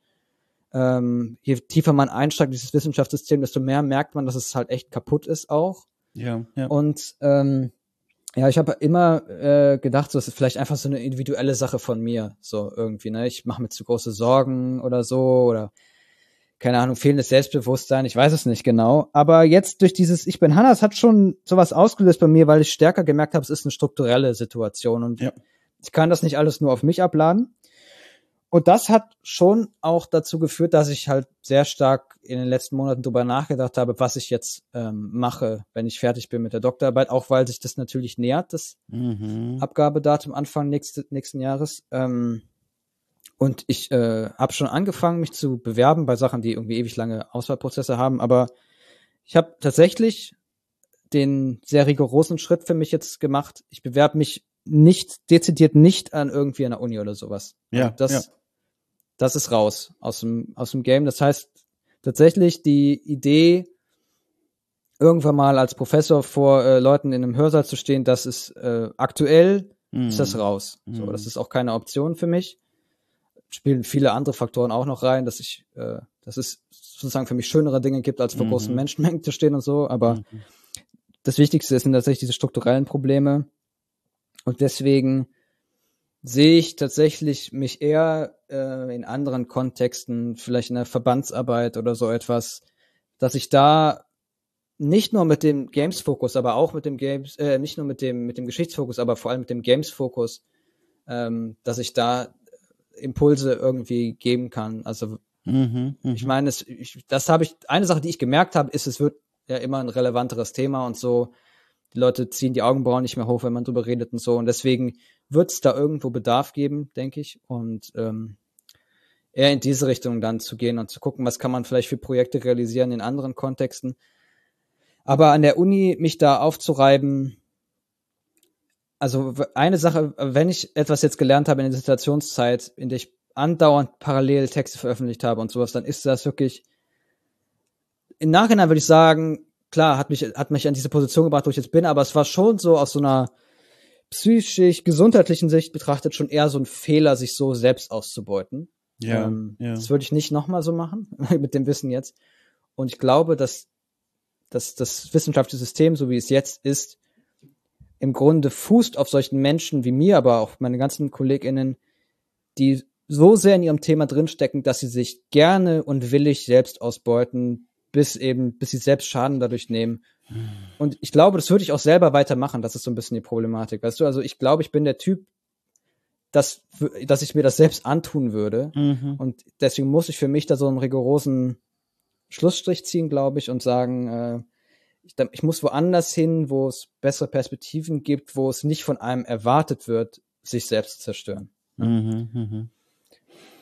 ähm, je tiefer man einsteigt in dieses Wissenschaftssystem, desto mehr merkt man, dass es halt echt kaputt ist auch. Ja, ja. Und ähm, ja, ich habe immer äh, gedacht, so, das ist vielleicht einfach so eine individuelle Sache von mir, so irgendwie, ne? Ich mache mir zu große Sorgen oder so oder keine Ahnung, fehlendes Selbstbewusstsein, ich weiß es nicht genau. Aber jetzt durch dieses Ich bin Hanna, es hat schon sowas ausgelöst bei mir, weil ich stärker gemerkt habe, es ist eine strukturelle Situation und ja. ich kann das nicht alles nur auf mich abladen. Und das hat schon auch dazu geführt, dass ich halt sehr stark in den letzten Monaten drüber nachgedacht habe, was ich jetzt ähm, mache, wenn ich fertig bin mit der Doktorarbeit, auch weil sich das natürlich nähert, das mhm. Abgabedatum Anfang nächste, nächsten Jahres. Ähm, und ich äh, habe schon angefangen, mich zu bewerben bei Sachen, die irgendwie ewig lange Auswahlprozesse haben, aber ich habe tatsächlich den sehr rigorosen Schritt für mich jetzt gemacht. Ich bewerbe mich nicht, dezidiert nicht an irgendwie einer Uni oder sowas. Ja, das, ja. das ist raus aus dem, aus dem Game. Das heißt, tatsächlich die Idee, irgendwann mal als Professor vor äh, Leuten in einem Hörsaal zu stehen, das ist äh, aktuell, mm. ist das raus. Mm. So, das ist auch keine Option für mich. Spielen viele andere Faktoren auch noch rein, dass ich, äh, dass es sozusagen für mich schönere Dinge gibt, als vor mm. großen Menschenmengen zu stehen und so. Aber mm. das Wichtigste sind tatsächlich diese strukturellen Probleme. Und deswegen sehe ich tatsächlich mich eher äh, in anderen Kontexten, vielleicht in der Verbandsarbeit oder so etwas, dass ich da nicht nur mit dem Games-Fokus, aber auch mit dem Games, äh, nicht nur mit dem mit dem Geschichtsfokus, aber vor allem mit dem Games-Fokus, ähm, dass ich da Impulse irgendwie geben kann. Also mhm, ich meine, es, ich, das habe ich, eine Sache, die ich gemerkt habe, ist, es wird ja immer ein relevanteres Thema und so. Die Leute ziehen die Augenbrauen nicht mehr hoch, wenn man drüber redet und so. Und deswegen wird es da irgendwo Bedarf geben, denke ich. Und ähm, eher in diese Richtung dann zu gehen und zu gucken, was kann man vielleicht für Projekte realisieren in anderen Kontexten. Aber an der Uni mich da aufzureiben, also eine Sache, wenn ich etwas jetzt gelernt habe in der Dissertationszeit, in der ich andauernd parallel Texte veröffentlicht habe und sowas, dann ist das wirklich, im Nachhinein würde ich sagen, klar, hat mich, hat mich an diese Position gebracht, wo ich jetzt bin, aber es war schon so aus so einer psychisch-gesundheitlichen Sicht betrachtet schon eher so ein Fehler, sich so selbst auszubeuten. Ja, ähm, ja. Das würde ich nicht nochmal so machen, mit dem Wissen jetzt. Und ich glaube, dass, dass das wissenschaftliche System, so wie es jetzt ist, im Grunde fußt auf solchen Menschen wie mir, aber auch meine ganzen KollegInnen, die so sehr in ihrem Thema drinstecken, dass sie sich gerne und willig selbst ausbeuten, bis eben, bis sie selbst Schaden dadurch nehmen. Hm. Und ich glaube, das würde ich auch selber weitermachen. Das ist so ein bisschen die Problematik. Weißt du, also ich glaube, ich bin der Typ, dass, dass ich mir das selbst antun würde. Mhm. Und deswegen muss ich für mich da so einen rigorosen Schlussstrich ziehen, glaube ich, und sagen, äh, ich, ich muss woanders hin, wo es bessere Perspektiven gibt, wo es nicht von einem erwartet wird, sich selbst zu zerstören. Mhm, mhm.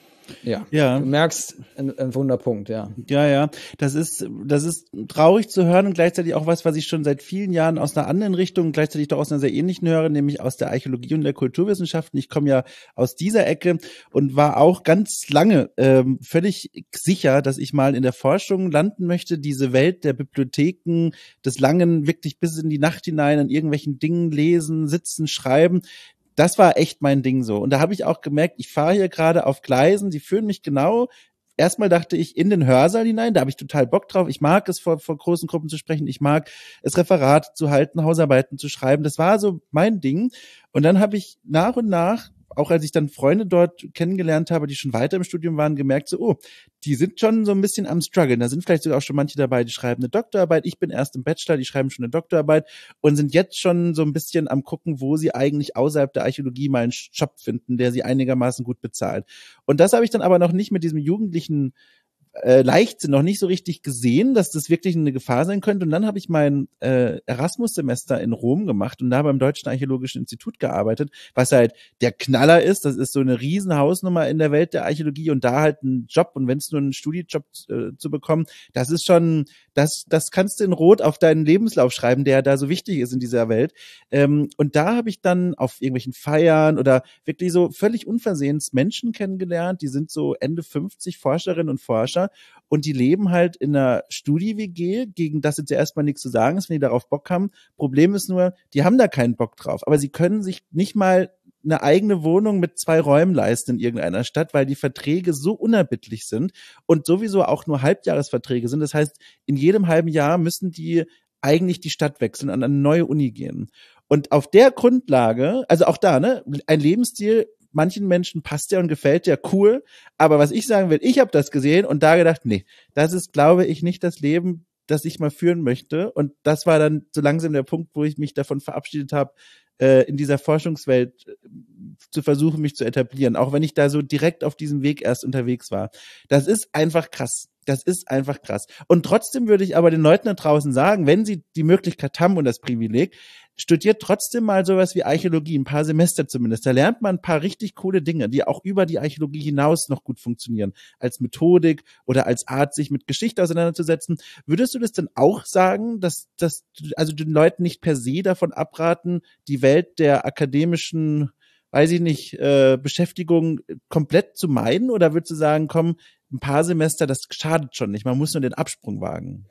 Ja, Ja. du merkst ein, ein Wunderpunkt, ja. Ja, ja, das ist, das ist traurig zu hören und gleichzeitig auch was, was ich schon seit vielen Jahren aus einer anderen Richtung, gleichzeitig doch aus einer sehr ähnlichen höre, nämlich aus der Archäologie und der Kulturwissenschaften. Ich komme ja aus dieser Ecke und war auch ganz lange ähm, völlig sicher, dass ich mal in der Forschung landen möchte, diese Welt der Bibliotheken, des langen, wirklich bis in die Nacht hinein an irgendwelchen Dingen lesen, sitzen, schreiben. Das war echt mein Ding so. Und da habe ich auch gemerkt, ich fahre hier gerade auf Gleisen, die führen mich genau. Erstmal dachte ich in den Hörsaal hinein, da habe ich total Bock drauf. Ich mag es, vor, vor großen Gruppen zu sprechen. Ich mag es, Referate zu halten, Hausarbeiten zu schreiben. Das war so mein Ding. Und dann habe ich nach und nach, auch als ich dann Freunde dort kennengelernt habe, die schon weiter im Studium waren, gemerkt so, oh, die sind schon so ein bisschen am Struggeln. Da sind vielleicht sogar auch schon manche dabei, die schreiben eine Doktorarbeit. Ich bin erst im Bachelor, die schreiben schon eine Doktorarbeit und sind jetzt schon so ein bisschen am gucken, wo sie eigentlich außerhalb der Archäologie mal einen Job finden, der sie einigermaßen gut bezahlt. Und das habe ich dann aber noch nicht mit diesem jugendlichen äh, Leichtsinn noch nicht so richtig gesehen, dass das wirklich eine Gefahr sein könnte. Und dann habe ich mein äh, Erasmus-Semester in Rom gemacht und da beim Deutschen Archäologischen Institut gearbeitet, was halt der Knaller ist. Das ist so eine riesen Hausnummer in der Welt der Archäologie und da halt einen Job und wenn es nur ein Studienjob äh, zu bekommen, das ist schon, das das kannst du in Rot auf deinen Lebenslauf schreiben, der da so wichtig ist in dieser Welt. Ähm, und da habe ich dann auf irgendwelchen Feiern oder wirklich so völlig unversehens Menschen kennengelernt, die sind so Ende fünfzig, Forscherinnen und Forscher, und die leben halt in einer Studi-W G, gegen das jetzt erstmal nichts zu sagen ist, wenn die darauf Bock haben. Problem ist nur, die haben da keinen Bock drauf. Aber sie können sich nicht mal eine eigene Wohnung mit zwei Räumen leisten in irgendeiner Stadt, weil die Verträge so unerbittlich sind und sowieso auch nur Halbjahresverträge sind. Das heißt, in jedem halben Jahr müssen die eigentlich die Stadt wechseln, an eine neue Uni gehen. Und auf der Grundlage, also auch da, ne, ein Lebensstil, manchen Menschen passt der und gefällt der, cool. Aber was ich sagen will, ich habe das gesehen und da gedacht, nee, das ist, glaube ich, nicht das Leben, das ich mal führen möchte. Und das war dann so langsam der Punkt, wo ich mich davon verabschiedet habe, äh, in dieser Forschungswelt äh, zu versuchen, mich zu etablieren. Auch wenn ich da so direkt auf diesem Weg erst unterwegs war. Das ist einfach krass. Das ist einfach krass. Und trotzdem würde ich aber den Leuten da draußen sagen, wenn sie die Möglichkeit haben und das Privileg, studiert trotzdem mal sowas wie Archäologie, ein paar Semester zumindest. Da lernt man ein paar richtig coole Dinge, die auch über die Archäologie hinaus noch gut funktionieren. Als Methodik oder als Art, sich mit Geschichte auseinanderzusetzen. Würdest du das denn auch sagen, dass, dass also den Leuten nicht per se davon abraten, die Welt der akademischen, weiß ich nicht, äh, Beschäftigung komplett zu meiden? Oder würdest du sagen, komm, ein paar Semester, das schadet schon nicht, man muss nur den Absprung wagen?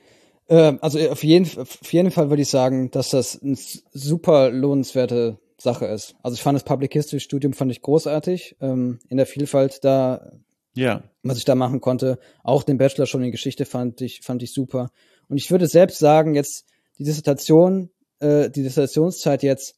Ähm, also auf jeden, auf jeden Fall würde ich sagen, dass das eine super lohnenswerte Sache ist. Also ich fand das Public History Studium fand ich großartig, ähm, in der Vielfalt da, ja, was ich da machen konnte. Auch den Bachelor schon in Geschichte fand ich, fand ich super. Und ich würde selbst sagen, jetzt die Dissertation, äh, die Dissertationszeit jetzt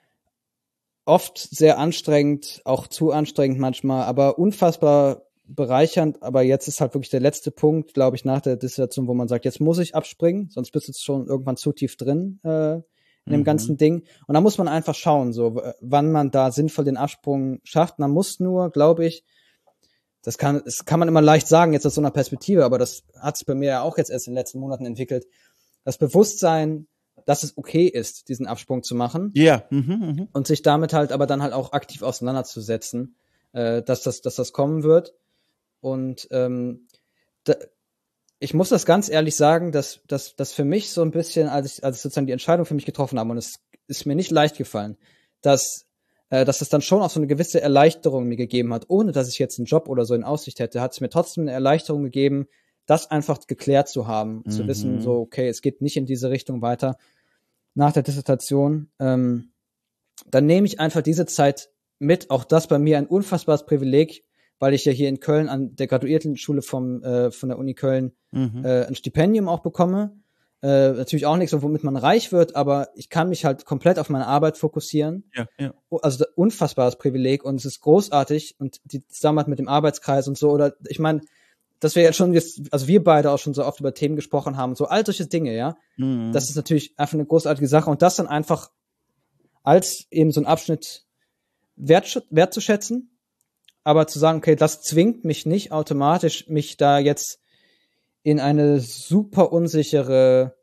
oft sehr anstrengend, auch zu anstrengend manchmal, aber unfassbar bereichernd, aber jetzt ist halt wirklich der letzte Punkt, glaube ich, nach der Dissertation, wo man sagt, jetzt muss ich abspringen, sonst bist du schon irgendwann zu tief drin äh, in dem mhm. ganzen Ding. Und da muss man einfach schauen, so wann man da sinnvoll den Absprung schafft. Man muss nur, glaube ich, das kann, das kann man immer leicht sagen, jetzt aus so einer Perspektive, aber das hat sich bei mir ja auch jetzt erst in den letzten Monaten entwickelt. Das Bewusstsein, dass es okay ist, diesen Absprung zu machen. Ja. Mhm, mh. Und sich damit halt aber dann halt auch aktiv auseinanderzusetzen, äh, dass das, dass das kommen wird. Und ähm, da, ich muss das ganz ehrlich sagen, dass dass dass für mich so ein bisschen, als ich, als ich sozusagen die Entscheidung für mich getroffen habe, und es ist mir nicht leicht gefallen, dass äh, dass es dann schon auch so eine gewisse Erleichterung mir gegeben hat, ohne dass ich jetzt einen Job oder so in Aussicht hätte, hat es mir trotzdem eine Erleichterung gegeben, das einfach geklärt zu haben, mhm. zu wissen, so okay, es geht nicht in diese Richtung weiter nach der Dissertation. Ähm, dann nehme ich einfach diese Zeit mit, auch das bei mir ein unfassbares Privileg, weil ich ja hier in Köln an der Graduiertenschule vom äh, von der Uni Köln mhm. äh, ein Stipendium auch bekomme. Äh, natürlich auch nichts, womit man reich wird, aber ich kann mich halt komplett auf meine Arbeit fokussieren. Ja, ja. Also unfassbares Privileg und es ist großartig und die Zusammenarbeit mit dem Arbeitskreis und so, oder ich meine, dass wir jetzt schon, also wir beide auch schon so oft über Themen gesprochen haben, so all solche Dinge, ja. Mhm. Das ist natürlich einfach eine großartige Sache und das dann einfach als eben so ein Abschnitt wert, wertzuschätzen. Aber zu sagen, okay, das zwingt mich nicht automatisch, mich da jetzt in eine super unsichere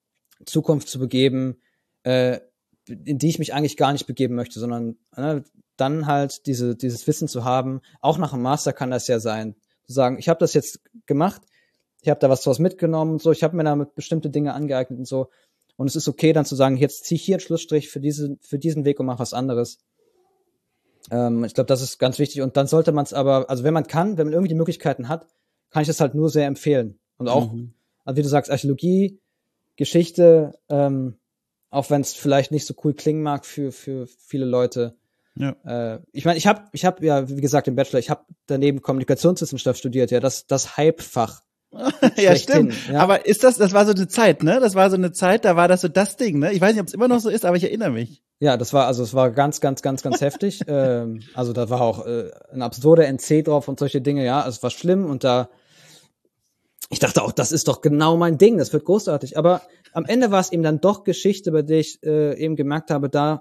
Zukunft zu begeben, äh, in die ich mich eigentlich gar nicht begeben möchte, sondern äh, dann halt diese dieses Wissen zu haben, auch nach dem Master kann das ja sein, zu sagen, ich habe das jetzt gemacht, ich habe da was draus mitgenommen und so, ich habe mir damit bestimmte Dinge angeeignet und so und es ist okay dann zu sagen, jetzt zieh ich hier einen Schlussstrich für diese für diesen Weg und mach was anderes. Ähm, ich glaube, das ist ganz wichtig und dann sollte man es aber, also wenn man kann, wenn man irgendwie die Möglichkeiten hat, kann ich das halt nur sehr empfehlen und auch, mhm. also wie du sagst, Archäologie, Geschichte, ähm, auch wenn es vielleicht nicht so cool klingen mag für für viele Leute. Ja. Äh, ich meine, ich habe ich habe ja, wie gesagt, im Bachelor, ich habe daneben Kommunikationswissenschaft studiert, ja, das das Hype-Fach. Ja, stimmt. Ja. Aber ist das, das war so eine Zeit, ne? Das war so eine Zeit, da war das so das Ding, ne? Ich weiß nicht, ob es immer noch so ist, aber ich erinnere mich. Ja, das war, also es war ganz, ganz, ganz, ganz heftig. ähm, also da war auch äh, ein absurder N C drauf und solche Dinge, ja, es war schlimm und da ich dachte auch, das ist doch genau mein Ding, das wird großartig. Aber am Ende war es eben dann doch Geschichte, bei der ich äh, eben gemerkt habe, da,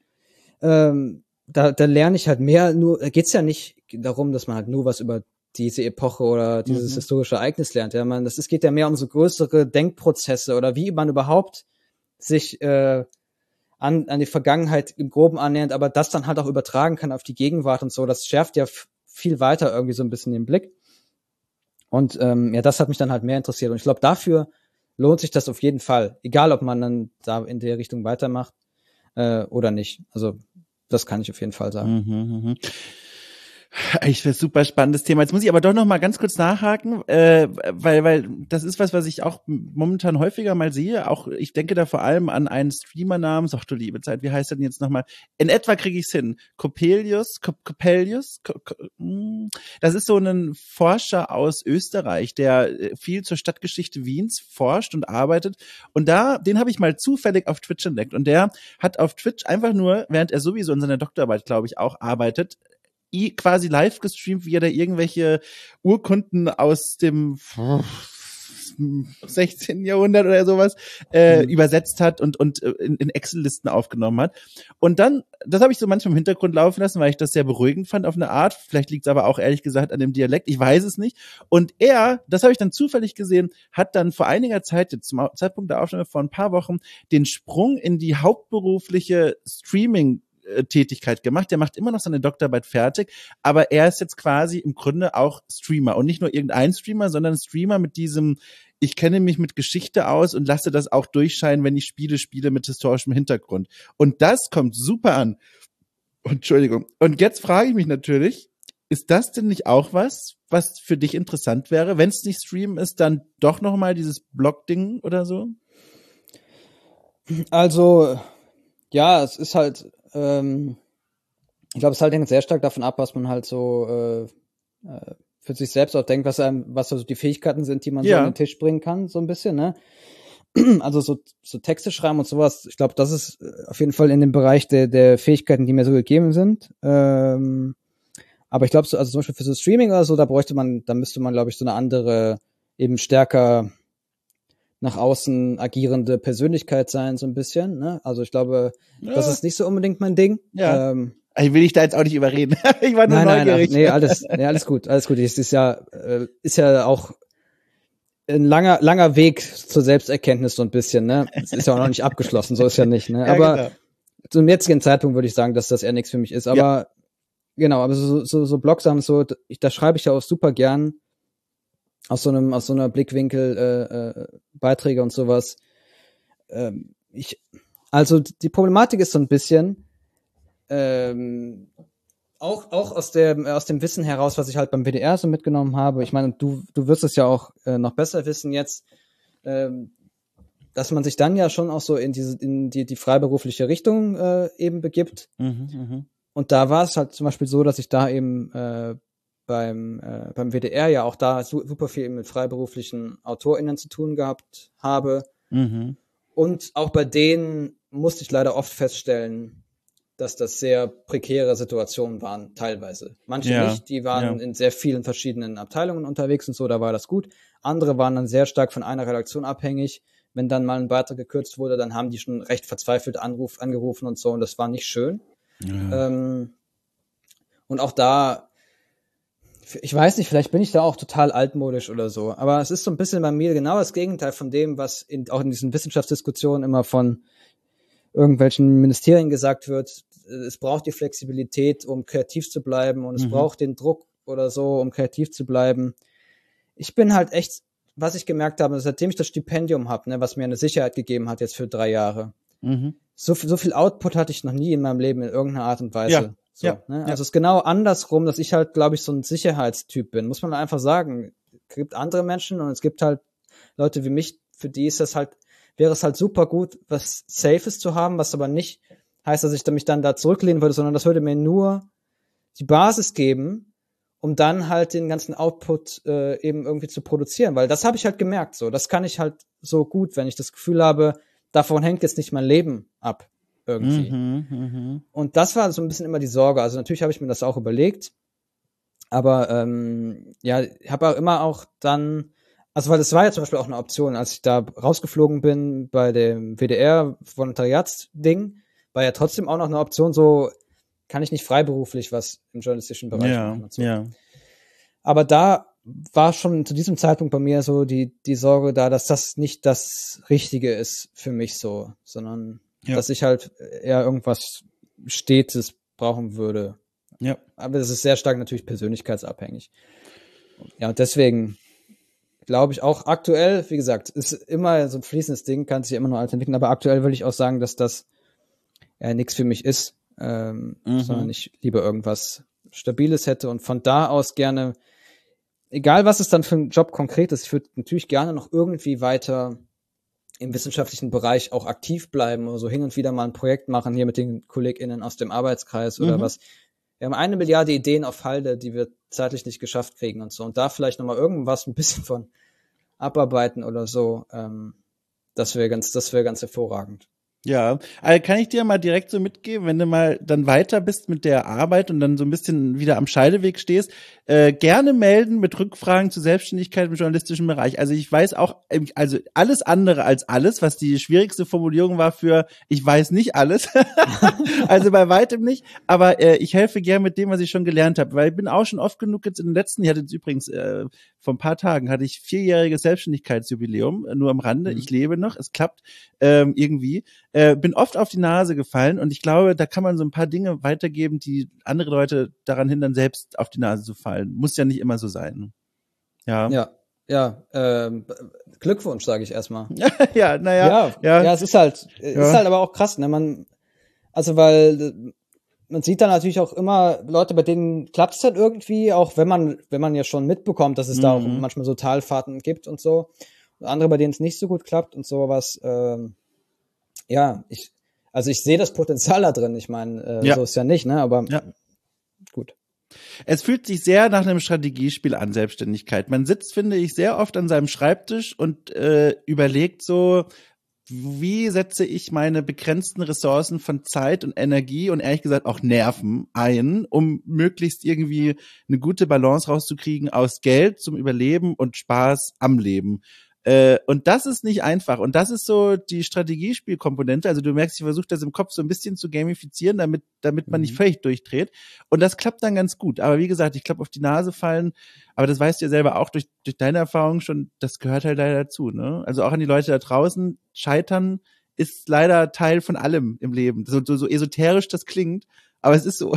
ähm, da, da lerne ich halt mehr. Nur da geht's ja nicht darum, dass man halt nur was über diese Epoche oder dieses mhm. historische Ereignis lernt. Ja, man, das es geht ja mehr um so größere Denkprozesse oder wie man überhaupt sich äh, an, an die Vergangenheit im Groben annähert, aber das dann halt auch übertragen kann auf die Gegenwart und so. Das schärft ja f- viel weiter irgendwie so ein bisschen den Blick. Und ähm, ja, das hat mich dann halt mehr interessiert. Und ich glaube, dafür lohnt sich das auf jeden Fall. Egal, ob man dann da in der Richtung weitermacht äh, oder nicht. Also das kann ich auf jeden Fall sagen. Mhm, mh. Ich finde super spannendes Thema. Jetzt muss ich aber doch noch mal ganz kurz nachhaken, äh, weil weil das ist was, was ich auch momentan häufiger mal sehe. Auch ich denke da vor allem an einen Streamer namens, ach du liebe Zeit, wie heißt der denn jetzt nochmal? In etwa kriege ich es hin. Coppelius, Coppelius, das ist so ein Forscher aus Österreich, der viel zur Stadtgeschichte Wiens forscht und arbeitet. Und da, den habe ich mal zufällig auf Twitch entdeckt. Und der hat auf Twitch einfach nur, während er sowieso in seiner Doktorarbeit, glaube ich, auch arbeitet, quasi live gestreamt, wie er da irgendwelche Urkunden aus dem sechzehnten Jahrhundert oder sowas äh, mhm. übersetzt hat und und in, in Excel-Listen aufgenommen hat. Und dann, das habe ich so manchmal im Hintergrund laufen lassen, weil ich das sehr beruhigend fand auf eine Art. Vielleicht liegt es aber auch ehrlich gesagt an dem Dialekt, ich weiß es nicht. Und er, das habe ich dann zufällig gesehen, hat dann vor einiger Zeit, jetzt zum Zeitpunkt der Aufnahme vor ein paar Wochen, den Sprung in die hauptberufliche Streaming Tätigkeit gemacht. Der macht immer noch seine Doktorarbeit fertig, aber er ist jetzt quasi im Grunde auch Streamer und nicht nur irgendein Streamer, sondern Streamer mit diesem, ich kenne mich mit Geschichte aus und lasse das auch durchscheinen, wenn ich Spiele spiele mit historischem Hintergrund. Und das kommt super an. Entschuldigung. Und jetzt frage ich mich natürlich, ist das denn nicht auch was, was für dich interessant wäre? Wenn es nicht Streamen ist, dann doch nochmal dieses Blog-Ding oder so? Also, ja, es ist halt Ähm, ich glaube, es halt hängt sehr stark davon ab, was man halt so äh, äh, für sich selbst auch denkt, was einem, was also die Fähigkeiten sind, die man ja. so an den Tisch bringen kann, so ein bisschen, ne? Also so, so Texte schreiben und sowas, ich glaube, das ist auf jeden Fall in dem Bereich der, der Fähigkeiten, die mir so gegeben sind. Ähm, aber ich glaube, so, also zum Beispiel für so Streaming oder so, da bräuchte man, da müsste man, glaube ich, so eine andere, eben stärker nach außen agierende Persönlichkeit sein, so ein bisschen, ne? Also ich glaube, ja. das ist nicht so unbedingt mein Ding. Ja. Ähm, ich will dich da jetzt auch nicht überreden. Ich war nur nein, neugierig. Nein, nee, alles, nee, alles gut, alles gut. Es ist ja, äh, ist ja auch ein langer, langer Weg zur Selbsterkenntnis so ein bisschen, ne? Es ist ja auch noch nicht abgeschlossen, so ist ja nicht, ne? Ja, aber genau. Zum jetzigen Zeitpunkt würde ich sagen, dass das eher nichts für mich ist. Aber ja. genau, aber so, so, so Blogsachen, so, ich, da schreibe ich ja auch super gern. Aus so einem, aus so einer Blickwinkel äh, äh, Beiträge und sowas. Ähm, ich, also die Problematik ist so ein bisschen ähm, auch auch aus dem aus dem Wissen heraus, was ich halt beim W D R so mitgenommen habe. Ich meine, du du wirst es ja auch äh, noch besser wissen jetzt, ähm, dass man sich dann ja schon auch so in diese in die die freiberufliche Richtung äh, eben begibt. Mhm, mh. Und da war es halt zum Beispiel so, dass ich da eben äh, beim äh, beim W D R ja auch da su- super viel mit freiberuflichen AutorInnen zu tun gehabt habe. Mhm. Und auch bei denen musste ich leider oft feststellen, dass das sehr prekäre Situationen waren, teilweise. Manche ja. nicht, die waren ja. in sehr vielen verschiedenen Abteilungen unterwegs und so, da war das gut. Andere waren dann sehr stark von einer Redaktion abhängig. Wenn dann mal ein Beitrag gekürzt wurde, dann haben die schon recht verzweifelt Anruf, angerufen und so, und das war nicht schön. Ja. Ähm, und auch da, ich weiß nicht, vielleicht bin ich da auch total altmodisch oder so, aber es ist so ein bisschen bei mir genau das Gegenteil von dem, was in, auch in diesen Wissenschaftsdiskussionen immer von irgendwelchen Ministerien gesagt wird. es braucht die Flexibilität, um kreativ zu bleiben und es Mhm. braucht den Druck oder so, um kreativ zu bleiben. Ich bin halt echt, was ich gemerkt habe, seitdem ich das Stipendium habe, ne, was mir eine Sicherheit gegeben hat jetzt für drei Jahre, Mhm. so, viel- so viel Output hatte ich noch nie in meinem Leben in irgendeiner Art und Weise. Ja, So, ja, ne? ja. Also es ist genau andersrum, dass ich halt, glaube ich, so ein Sicherheitstyp bin. Muss man einfach sagen. Es gibt andere Menschen und es gibt halt Leute wie mich, für die ist das halt, wäre es halt super gut, was Safes zu haben, was aber nicht heißt, dass ich mich dann da zurücklehnen würde, sondern das würde mir nur die Basis geben, um dann halt den ganzen Output äh, eben irgendwie zu produzieren. Weil das habe ich halt gemerkt. So, das kann ich halt so gut, wenn ich das Gefühl habe, davon hängt jetzt nicht mein Leben ab irgendwie. Mhm, mhm. Und das war so ein bisschen immer die Sorge. Also natürlich habe ich mir das auch überlegt, aber ähm, ja, ich habe auch immer auch dann, also weil das war ja zum Beispiel auch eine Option, als ich da rausgeflogen bin bei dem W D R-Volontariatsding, war ja trotzdem auch noch eine Option, so kann ich nicht freiberuflich was im journalistischen Bereich Ja, machen und so. ja. Aber da war schon zu diesem Zeitpunkt bei mir so die die Sorge da, dass das nicht das Richtige ist für mich so, sondern Ja. dass ich halt eher irgendwas Stetes brauchen würde. Ja. Aber das ist sehr stark natürlich persönlichkeitsabhängig. Ja, und deswegen glaube ich auch aktuell, wie gesagt, ist immer so ein fließendes Ding, kann sich immer nur alles entwickeln, aber aktuell würde ich auch sagen, dass das ja nichts für mich ist, ähm, Mhm. sondern ich lieber irgendwas Stabiles hätte und von da aus gerne, egal was es dann für ein Job konkret ist, ich würde natürlich gerne noch irgendwie weiter im wissenschaftlichen Bereich auch aktiv bleiben oder so hin und wieder mal ein Projekt machen, hier mit den KollegInnen aus dem Arbeitskreis oder Mhm. was. Wir haben eine Milliarde Ideen auf Halde, die wir zeitlich nicht geschafft kriegen und so. Und da vielleicht nochmal irgendwas ein bisschen von abarbeiten oder so, ähm, das wäre ganz, das wäre ganz hervorragend. Ja, also kann ich dir mal direkt so mitgeben, wenn du mal dann weiter bist mit der Arbeit und dann so ein bisschen wieder am Scheideweg stehst, äh, gerne melden mit Rückfragen zur Selbstständigkeit im journalistischen Bereich. Also ich weiß auch, also alles andere als alles, was die schwierigste Formulierung war für ich weiß nicht alles, also bei weitem nicht, aber äh, ich helfe gern mit dem, was ich schon gelernt habe, weil ich bin auch schon oft genug jetzt in den letzten, ich hatte jetzt übrigens äh, vor ein paar Tagen hatte ich vierjähriges Selbstständigkeitsjubiläum, nur am Rande, Mhm. ich lebe noch, es klappt ähm, irgendwie. Äh, bin oft auf die Nase gefallen und ich glaube, da kann man so ein paar Dinge weitergeben, die andere Leute daran hindern, selbst auf die Nase zu fallen. Muss ja nicht immer so sein. Ja. Ja, ja, ähm, Glückwunsch, sage ich erstmal. Ja, naja. Ja, ja, Ja. es ist halt, es Ja. ist halt aber auch krass, ne? Man, also weil äh, man sieht dann natürlich auch immer Leute, bei denen klappt es dann irgendwie, auch wenn man, wenn man ja schon mitbekommt, dass es da auch Mhm. manchmal so Talfahrten gibt und so. Und andere, bei denen es nicht so gut klappt und sowas. Ähm, ja, ich, also ich sehe das Potenzial da drin. Ich meine, äh, Ja. so ist ja nicht, ne? Aber Ja. gut. Es fühlt sich sehr nach einem Strategiespiel an, Selbstständigkeit. Man sitzt, finde ich, sehr oft an seinem Schreibtisch und äh, überlegt so, wie setze ich meine begrenzten Ressourcen von Zeit und Energie und ehrlich gesagt auch Nerven ein, um möglichst irgendwie eine gute Balance rauszukriegen aus Geld zum Überleben und Spaß am Leben. Äh, und das ist nicht einfach. Und das ist so die Strategiespielkomponente. Also du merkst, ich versuche das im Kopf so ein bisschen zu gamifizieren, damit, damit man Mhm. nicht völlig durchdreht. Und das klappt dann ganz gut. Aber wie gesagt, ich glaube, auf die Nase fallen, aber das weißt du ja selber auch durch, durch deine Erfahrung schon, das gehört halt leider dazu, ne? Also auch an die Leute da draußen, Scheitern ist leider Teil von allem im Leben. So, so, so esoterisch das klingt, aber es ist so.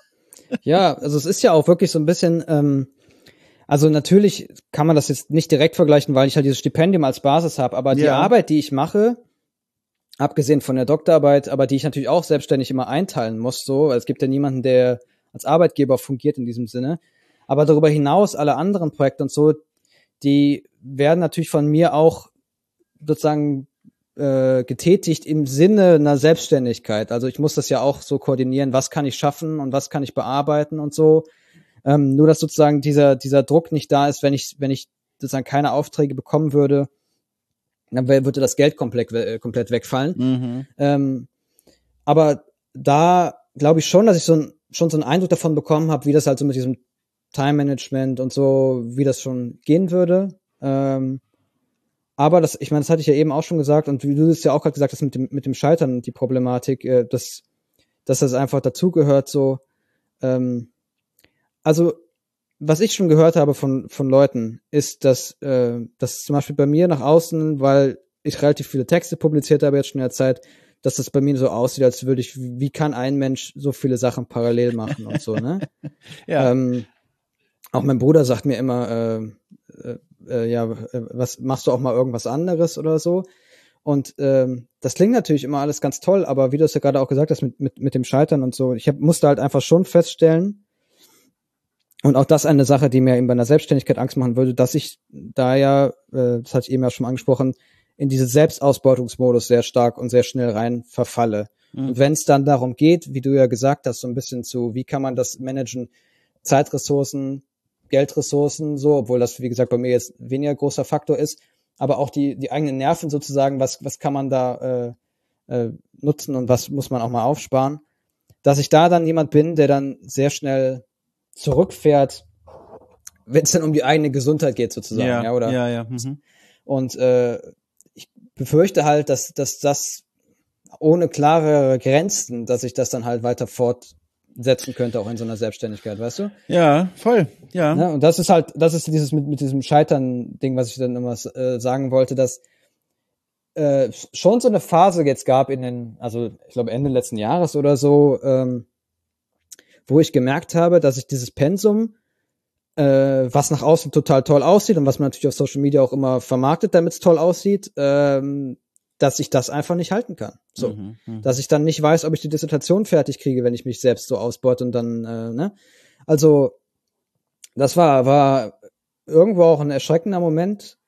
Ja, also es ist ja auch wirklich so ein bisschen, ähm, also natürlich kann man das jetzt nicht direkt vergleichen, weil ich halt dieses Stipendium als Basis habe, aber die Ja. Arbeit, die ich mache, abgesehen von der Doktorarbeit, aber die ich natürlich auch selbstständig immer einteilen muss, so, es gibt ja niemanden, der als Arbeitgeber fungiert in diesem Sinne, aber darüber hinaus alle anderen Projekte und so, die werden natürlich von mir auch sozusagen äh, getätigt im Sinne einer Selbstständigkeit. Also ich muss das ja auch so koordinieren, was kann ich schaffen und was kann ich bearbeiten und so. Ähm, nur dass sozusagen dieser dieser Druck nicht da ist, wenn ich wenn ich sozusagen keine Aufträge bekommen würde, dann wär- würde das Geld komplett äh, komplett wegfallen. Mhm. Ähm, aber da glaube ich schon, dass ich so ein, schon so einen Eindruck davon bekommen habe, wie das halt so mit diesem Time-Management und so, wie das schon gehen würde. Ähm, aber das, ich meine, das hatte ich ja eben auch schon gesagt und wie du es ja auch gerade gesagt hast mit dem mit dem Scheitern, die Problematik, äh, dass dass das einfach dazugehört, so. Ähm, also was ich schon gehört habe von von Leuten, ist, dass äh, dass zum Beispiel bei mir nach außen, weil ich relativ viele Texte publiziert habe jetzt schon in der Zeit, dass das bei mir so aussieht, als würde ich, wie kann ein Mensch so viele Sachen parallel machen und so, ne? Ja. Ähm, auch mein Bruder sagt mir immer, äh, äh, äh, ja, äh, was machst du auch mal irgendwas anderes oder so? Und ähm, das klingt natürlich immer alles ganz toll, aber wie du es ja gerade auch gesagt hast mit mit mit dem Scheitern und so, ich hab, musste halt einfach schon feststellen, und auch das eine Sache, die mir eben bei einer Selbstständigkeit Angst machen würde, dass ich da ja, äh, das hatte ich eben ja schon angesprochen, in diese Selbstausbeutungsmodus sehr stark und sehr schnell rein verfalle. Mhm. Und wenn es dann darum geht, wie du ja gesagt hast, so ein bisschen zu, wie kann man das managen, Zeitressourcen, Geldressourcen, so, obwohl das, wie gesagt, bei mir jetzt weniger großer Faktor ist, aber auch die die eigenen Nerven sozusagen, was was kann man da äh, äh, nutzen und was muss man auch mal aufsparen, dass ich da dann jemand bin, der dann sehr schnell zurückfährt, wenn es dann um die eigene Gesundheit geht sozusagen, Ja, ja, oder? ja, ja. Mhm. Und äh, ich befürchte halt, dass dass das ohne klare Grenzen, dass ich das dann halt weiter fortsetzen könnte, auch in so einer Selbstständigkeit, weißt du? Ja, voll, ja. Ne? Und das ist halt, das ist dieses mit, mit diesem Scheitern-Ding, was ich dann immer äh, sagen wollte, dass äh, schon so eine Phase jetzt gab in den, also ich glaube Ende letzten Jahres oder so, ähm, wo ich gemerkt habe, dass ich dieses Pensum, äh, was nach außen total toll aussieht und was man natürlich auf Social Media auch immer vermarktet, damit es toll aussieht, ähm, dass ich das einfach nicht halten kann. So, Mhm, mh. dass ich dann nicht weiß, ob ich die Dissertation fertig kriege, wenn ich mich selbst so ausbeute und dann, äh, ne? Also, das war, war irgendwo auch ein erschreckender Moment,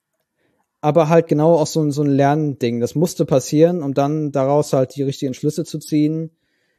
aber halt genau auch so ein, so ein Lernding. Das musste passieren, um dann daraus halt die richtigen Schlüsse zu ziehen.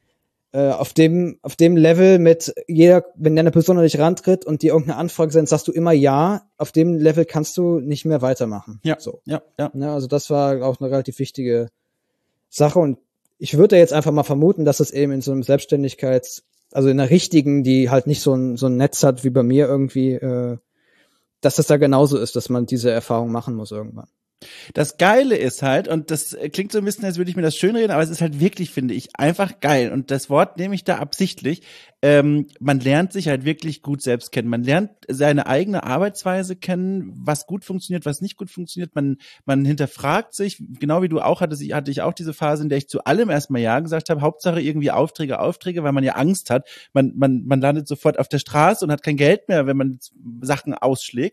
Äh, auf dem, auf dem Level mit jeder, wenn eine Person an dich rantritt und dir irgendeine Anfrage sendet, sagst du immer ja. Auf dem Level kannst du nicht mehr weitermachen. Ja, so. ja, ja. Ne, also das war auch eine relativ wichtige Sache und ich würde jetzt einfach mal vermuten, dass es eben in so einem Selbstständigkeits, also in einer richtigen, die halt nicht so ein, so ein Netz hat wie bei mir irgendwie, äh, dass das da genauso ist, dass man diese Erfahrung machen muss irgendwann. Das Geile ist halt, und das klingt so ein bisschen, als würde ich mir das schönreden, aber es ist halt wirklich, finde ich, einfach geil. Und das Wort nehme ich da absichtlich. Ähm, man lernt sich halt wirklich gut selbst kennen. Man lernt seine eigene Arbeitsweise kennen, was gut funktioniert, was nicht gut funktioniert. Man, man hinterfragt sich, genau wie du auch hattest, ich hatte ich auch diese Phase, in der ich zu allem erstmal Ja gesagt habe. Hauptsache irgendwie Aufträge, Aufträge, weil man ja Angst hat. Man, man, man landet sofort auf der Straße und hat kein Geld mehr, wenn man Sachen ausschlägt.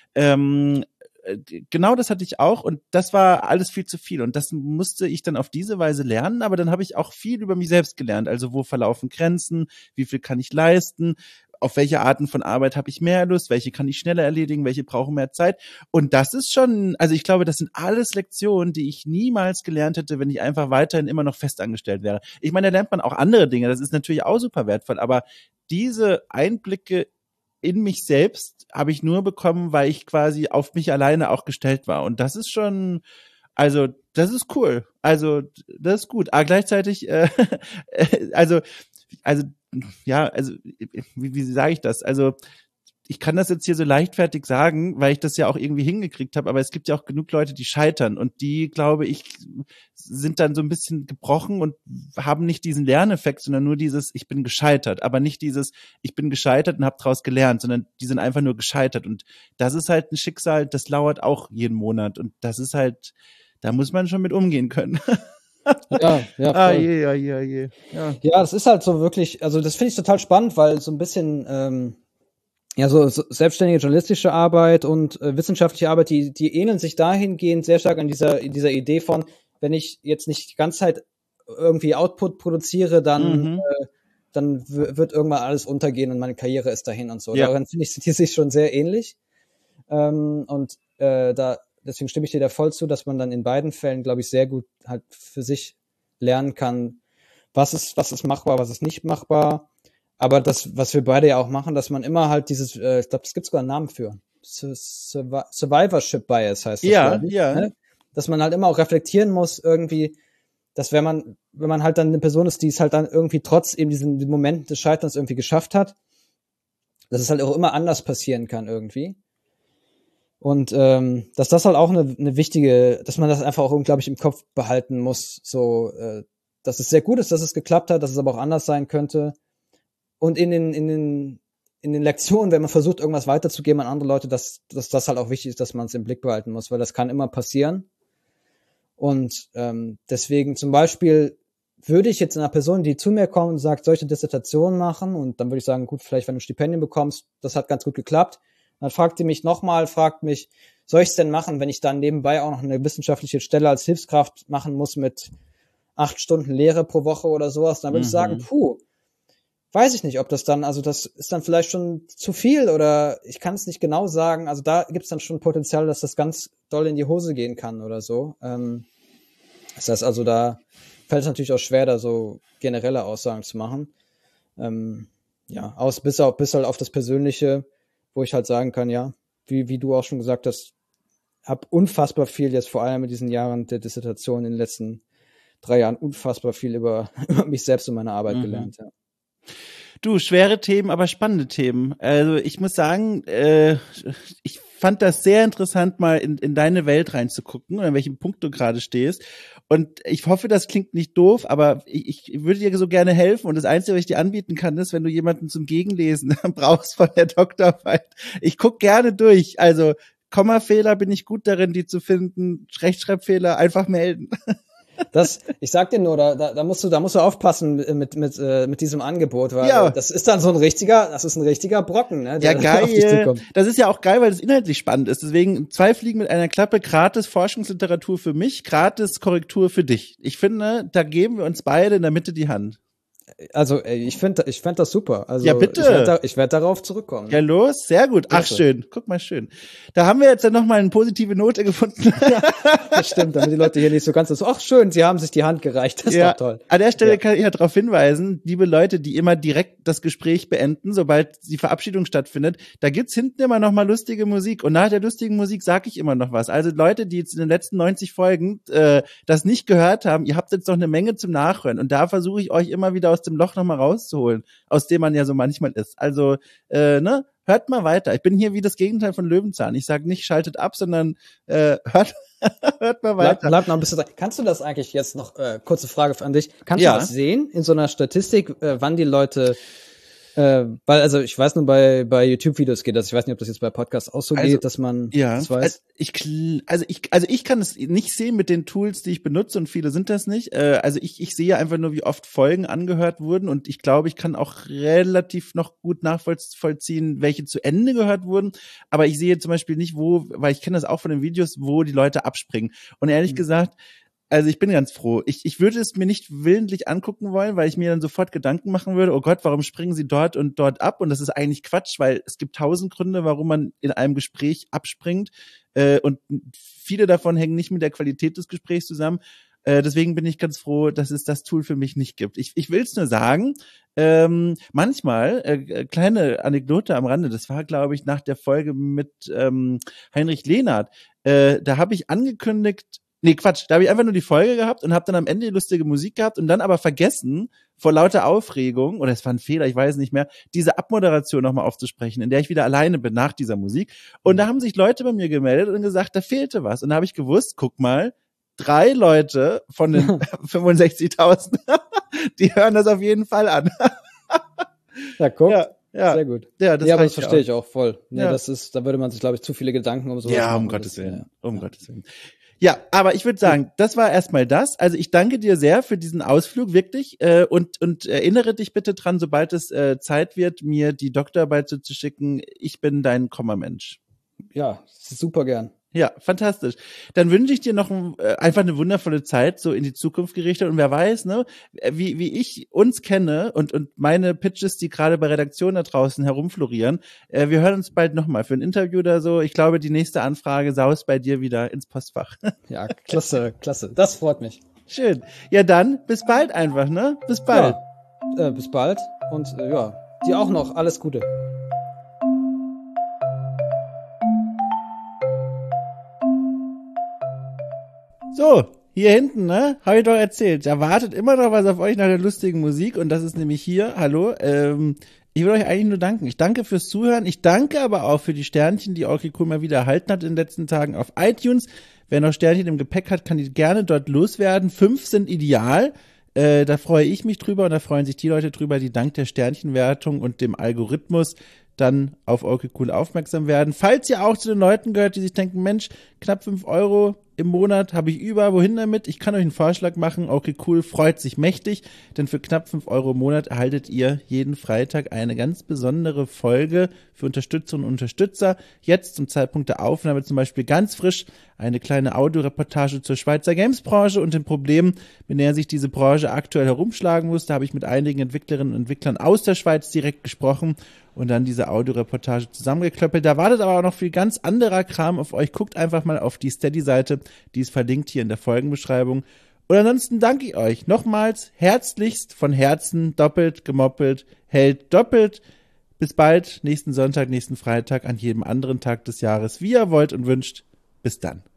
Ähm, Genau das hatte ich auch und das war alles viel zu viel und das musste ich dann auf diese Weise lernen, aber dann habe ich auch viel über mich selbst gelernt, also wo verlaufen Grenzen, wie viel kann ich leisten, auf welche Arten von Arbeit habe ich mehr Lust, welche kann ich schneller erledigen, welche brauchen mehr Zeit und das ist schon, also ich glaube, das sind alles Lektionen, die ich niemals gelernt hätte, wenn ich einfach weiterhin immer noch festangestellt wäre. Ich meine, da lernt man auch andere Dinge, das ist natürlich auch super wertvoll, aber diese Einblicke in mich selbst habe ich nur bekommen, weil ich quasi auf mich alleine auch gestellt war. Und das ist schon, also das ist cool. Also das ist gut. Aber gleichzeitig, äh, also, also ja, also wie, wie sage ich das? Also ich kann das jetzt hier so leichtfertig sagen, weil ich das ja auch irgendwie hingekriegt habe, aber es gibt ja auch genug Leute, die scheitern und die, glaube ich, sind dann so ein bisschen gebrochen und haben nicht diesen Lerneffekt, sondern nur dieses, ich bin gescheitert, aber nicht dieses, ich bin gescheitert und habe daraus gelernt, sondern die sind einfach nur gescheitert und das ist halt ein Schicksal, das lauert auch jeden Monat und das ist halt, da muss man schon mit umgehen können. Ja, ja, voll. Ah, je, ja, je, je. Ja. Ja, das ist halt so wirklich, also das finde ich total spannend, weil so ein bisschen, ähm, ja, so, so selbstständige journalistische Arbeit und äh, wissenschaftliche Arbeit, die, die ähneln sich dahingehend sehr stark an dieser, dieser Idee von, wenn ich jetzt nicht die ganze Zeit irgendwie Output produziere, dann, Mhm. äh, dann w- wird irgendwann alles untergehen und meine Karriere ist dahin und so. Ja. Daran finde ich, sind die sich schon sehr ähnlich. Ähm, und äh, da, deswegen stimme ich dir da voll zu, dass man dann in beiden Fällen, glaube ich, sehr gut halt für sich lernen kann, was ist, was ist machbar, was ist nicht machbar. Aber das, was wir beide ja auch machen, dass man immer halt dieses, äh, ich glaube, es gibt sogar einen Namen für. Sur- Survi- Survivorship Bias heißt das, Ja, glaube ich. ja. Ne? Dass man halt immer auch reflektieren muss, irgendwie, dass wenn man, wenn man halt dann eine Person ist, die es halt dann irgendwie trotz eben diesen Momenten des Scheiterns irgendwie geschafft hat, dass es halt auch immer anders passieren kann irgendwie. Und ähm, dass das halt auch eine, eine wichtige, dass man das einfach auch, glaube ich, im Kopf behalten muss, so, äh, dass es sehr gut ist, dass es geklappt hat, dass es aber auch anders sein könnte. Und in den, in den, in den Lektionen, wenn man versucht, irgendwas weiterzugeben an andere Leute, dass, dass das halt auch wichtig ist, dass man es im Blick behalten muss, weil das kann immer passieren. Und ähm, deswegen zum Beispiel würde ich jetzt einer Person, die zu mir kommt und sagt, soll ich eine Dissertation machen? Und dann würde ich sagen, gut, vielleicht wenn du ein Stipendium bekommst, das hat ganz gut geklappt. Dann fragt die mich nochmal, fragt mich, soll ich es denn machen, wenn ich dann nebenbei auch noch eine wissenschaftliche Stelle als Hilfskraft machen muss mit acht Stunden Lehre pro Woche oder sowas? Dann würde mhm. ich sagen, puh, weiß ich nicht, ob das dann, also das ist dann vielleicht schon zu viel oder ich kann es nicht genau sagen. Also da gibt es dann schon Potenzial, dass das ganz doll in die Hose gehen kann oder so. Ähm, das heißt also, da fällt es natürlich auch schwer, da so generelle Aussagen zu machen. Ähm, ja, aus, bis, auf, bis halt auf das Persönliche, wo ich halt sagen kann, ja, wie, wie du auch schon gesagt hast, habe unfassbar viel jetzt, vor allem in diesen Jahren der Dissertation in den letzten drei Jahren, unfassbar viel über, über mich selbst und meine Arbeit mhm. gelernt, ja. Du, schwere Themen, aber spannende Themen. Also ich muss sagen, äh, ich fand das sehr interessant, mal in, in deine Welt reinzugucken, an welchem Punkt du gerade stehst. Und ich hoffe, das klingt nicht doof, aber ich, ich würde dir so gerne helfen. Und das Einzige, was ich dir anbieten kann, ist, wenn du jemanden zum Gegenlesen brauchst von der Doktorarbeit. Ich guck gerne durch. Also Kommafehler bin ich gut darin, die zu finden. Rechtschreibfehler einfach melden. Das, ich sag dir nur, da, da, da musst du, da musst du aufpassen mit, mit, äh, mit diesem Angebot, weil ja. das ist dann so ein richtiger, das ist ein richtiger Brocken, ne? Der ja, geil. Das ist ja auch geil, weil das inhaltlich spannend ist. Deswegen zwei Fliegen mit einer Klappe, gratis Forschungsliteratur für mich, gratis Korrektur für dich. Ich finde, da geben wir uns beide in der Mitte die Hand. Also, ey, ich finde, ich fände das super. Also, ja, bitte. Ich werde da, ich werd darauf zurückkommen. Ja, los, sehr gut. Ach, bitte. Schön. Guck mal, schön. Da haben wir jetzt dann nochmal eine positive Note gefunden. Ja, das stimmt, damit die Leute hier nicht so ganz so, ach schön, sie haben sich die Hand gereicht. Das ist ja, doch toll. An der Stelle ja. kann ich ja darauf hinweisen, liebe Leute, die immer direkt das Gespräch beenden, sobald die Verabschiedung stattfindet, da gibt's hinten immer noch mal lustige Musik. Und nach der lustigen Musik sage ich immer noch was. Also Leute, die jetzt in den letzten neunzig Folgen äh, das nicht gehört haben, ihr habt jetzt noch eine Menge zum Nachhören. Und da versuche ich euch immer wieder aus dem Loch nochmal rauszuholen, aus dem man ja so manchmal ist. Also, äh, ne, hört mal weiter. Ich bin hier wie das Gegenteil von Löwenzahn. Ich sage nicht, schaltet ab, sondern äh, hört, hört mal weiter. Bleib, bleib noch ein bisschen dran. Kannst du das eigentlich jetzt noch, äh, kurze Frage an dich, kannst ja. du das sehen in so einer Statistik, äh, wann die Leute Äh, weil, also ich weiß nur, bei bei YouTube-Videos geht das. Ich weiß nicht, ob das jetzt bei Podcasts auch so also, geht, dass man ja, das weiß. Also ich, also ich, also ich kann es nicht sehen mit den Tools, die ich benutze, und viele sind das nicht. Äh, also ich, ich sehe einfach nur, wie oft Folgen angehört wurden, und ich glaube, ich kann auch relativ noch gut nachvollziehen, welche zu Ende gehört wurden. Aber ich sehe zum Beispiel nicht, wo, weil ich kenne das auch von den Videos, wo die Leute abspringen. Und ehrlich mhm. gesagt, also ich bin ganz froh. Ich, ich würde es mir nicht willentlich angucken wollen, weil ich mir dann sofort Gedanken machen würde, oh Gott, warum springen sie dort und dort ab? Und das ist eigentlich Quatsch, weil es gibt tausend Gründe, warum man in einem Gespräch abspringt. Äh, und viele davon hängen nicht mit der Qualität des Gesprächs zusammen. Äh, deswegen bin ich ganz froh, dass es das Tool für mich nicht gibt. Ich, ich will es nur sagen, ähm, manchmal, äh, kleine Anekdote am Rande, das war, glaube ich, nach der Folge mit ähm, Heinrich Lehnhardt, äh, da habe ich angekündigt, Nee, Quatsch, da habe ich einfach nur die Folge gehabt und habe dann am Ende die lustige Musik gehabt und dann aber vergessen, vor lauter Aufregung, oder es war ein Fehler, ich weiß nicht mehr, diese Abmoderation nochmal aufzusprechen, in der ich wieder alleine bin nach dieser Musik. Und da haben sich Leute bei mir gemeldet und gesagt, da fehlte was. Und da habe ich gewusst, guck mal, drei Leute von den fünfundsechzigtausend, die hören das auf jeden Fall an. Ja, guck. Ja. Ja, sehr gut. Ja, das, ja, aber das verstehe ich auch voll. Nee, ja. das ist, da würde man sich, glaube ich, zu viele Gedanken um sowas ja, machen. Um Gottes Willen. Ja. Um Gottes Willen. Ja, aber ich würde sagen, das war erstmal das. Also ich danke dir sehr für diesen Ausflug, wirklich. Äh, und, und erinnere dich bitte dran, sobald es äh, Zeit wird, mir die Doktorarbeit zu, zu schicken. Ich bin dein Komma-Mensch. Ja, super gern. Ja, fantastisch. Dann wünsche ich dir noch ein, äh, einfach eine wundervolle Zeit, so in die Zukunft gerichtet. Und wer weiß, ne, wie wie ich uns kenne und und meine Pitches, die gerade bei Redaktionen da draußen herumflorieren. Äh, wir hören uns bald nochmal für ein Interview oder so. Ich glaube, die nächste Anfrage saust bei dir wieder ins Postfach. Ja, klasse, klasse. Das freut mich. Schön. Ja, dann bis bald einfach, ne? Bis bald. Ja, äh, bis bald. Und äh, ja, dir auch noch alles Gute. So, hier hinten, ne, habe ich doch erzählt. Da wartet immer noch was auf euch nach der lustigen Musik, und das ist nämlich hier, hallo, ähm, ich will euch eigentlich nur danken. Ich danke fürs Zuhören, ich danke aber auch für die Sternchen, die okay cool mal wieder erhalten hat in den letzten Tagen auf iTunes. Wer noch Sternchen im Gepäck hat, kann die gerne dort loswerden. Fünf sind ideal, äh, da freue ich mich drüber, und da freuen sich die Leute drüber, die dank der Sternchenwertung und dem Algorithmus dann auf okay cool aufmerksam werden. Falls ihr auch zu den Leuten gehört, die sich denken, Mensch, knapp fünf Euro, im Monat habe ich über, wohin damit? Ich kann euch einen Vorschlag machen. Okay, cool, freut sich mächtig, denn für knapp fünf Euro im Monat erhaltet ihr jeden Freitag eine ganz besondere Folge für Unterstützerinnen und Unterstützer. Jetzt zum Zeitpunkt der Aufnahme zum Beispiel ganz frisch eine kleine Audioreportage zur Schweizer Games-Branche und den Problemen, mit denen sich diese Branche aktuell herumschlagen muss. Da habe ich mit einigen Entwicklerinnen und Entwicklern aus der Schweiz direkt gesprochen und dann diese Audioreportage zusammengeklöppelt. Da wartet aber auch noch viel ganz anderer Kram auf euch. Guckt einfach mal auf die Steady-Seite, die ist verlinkt hier in der Folgenbeschreibung. Und ansonsten danke ich euch nochmals herzlichst von Herzen, doppelt gemoppelt, hält doppelt. Bis bald, nächsten Sonntag, nächsten Freitag, an jedem anderen Tag des Jahres, wie ihr wollt und wünscht. Bis dann.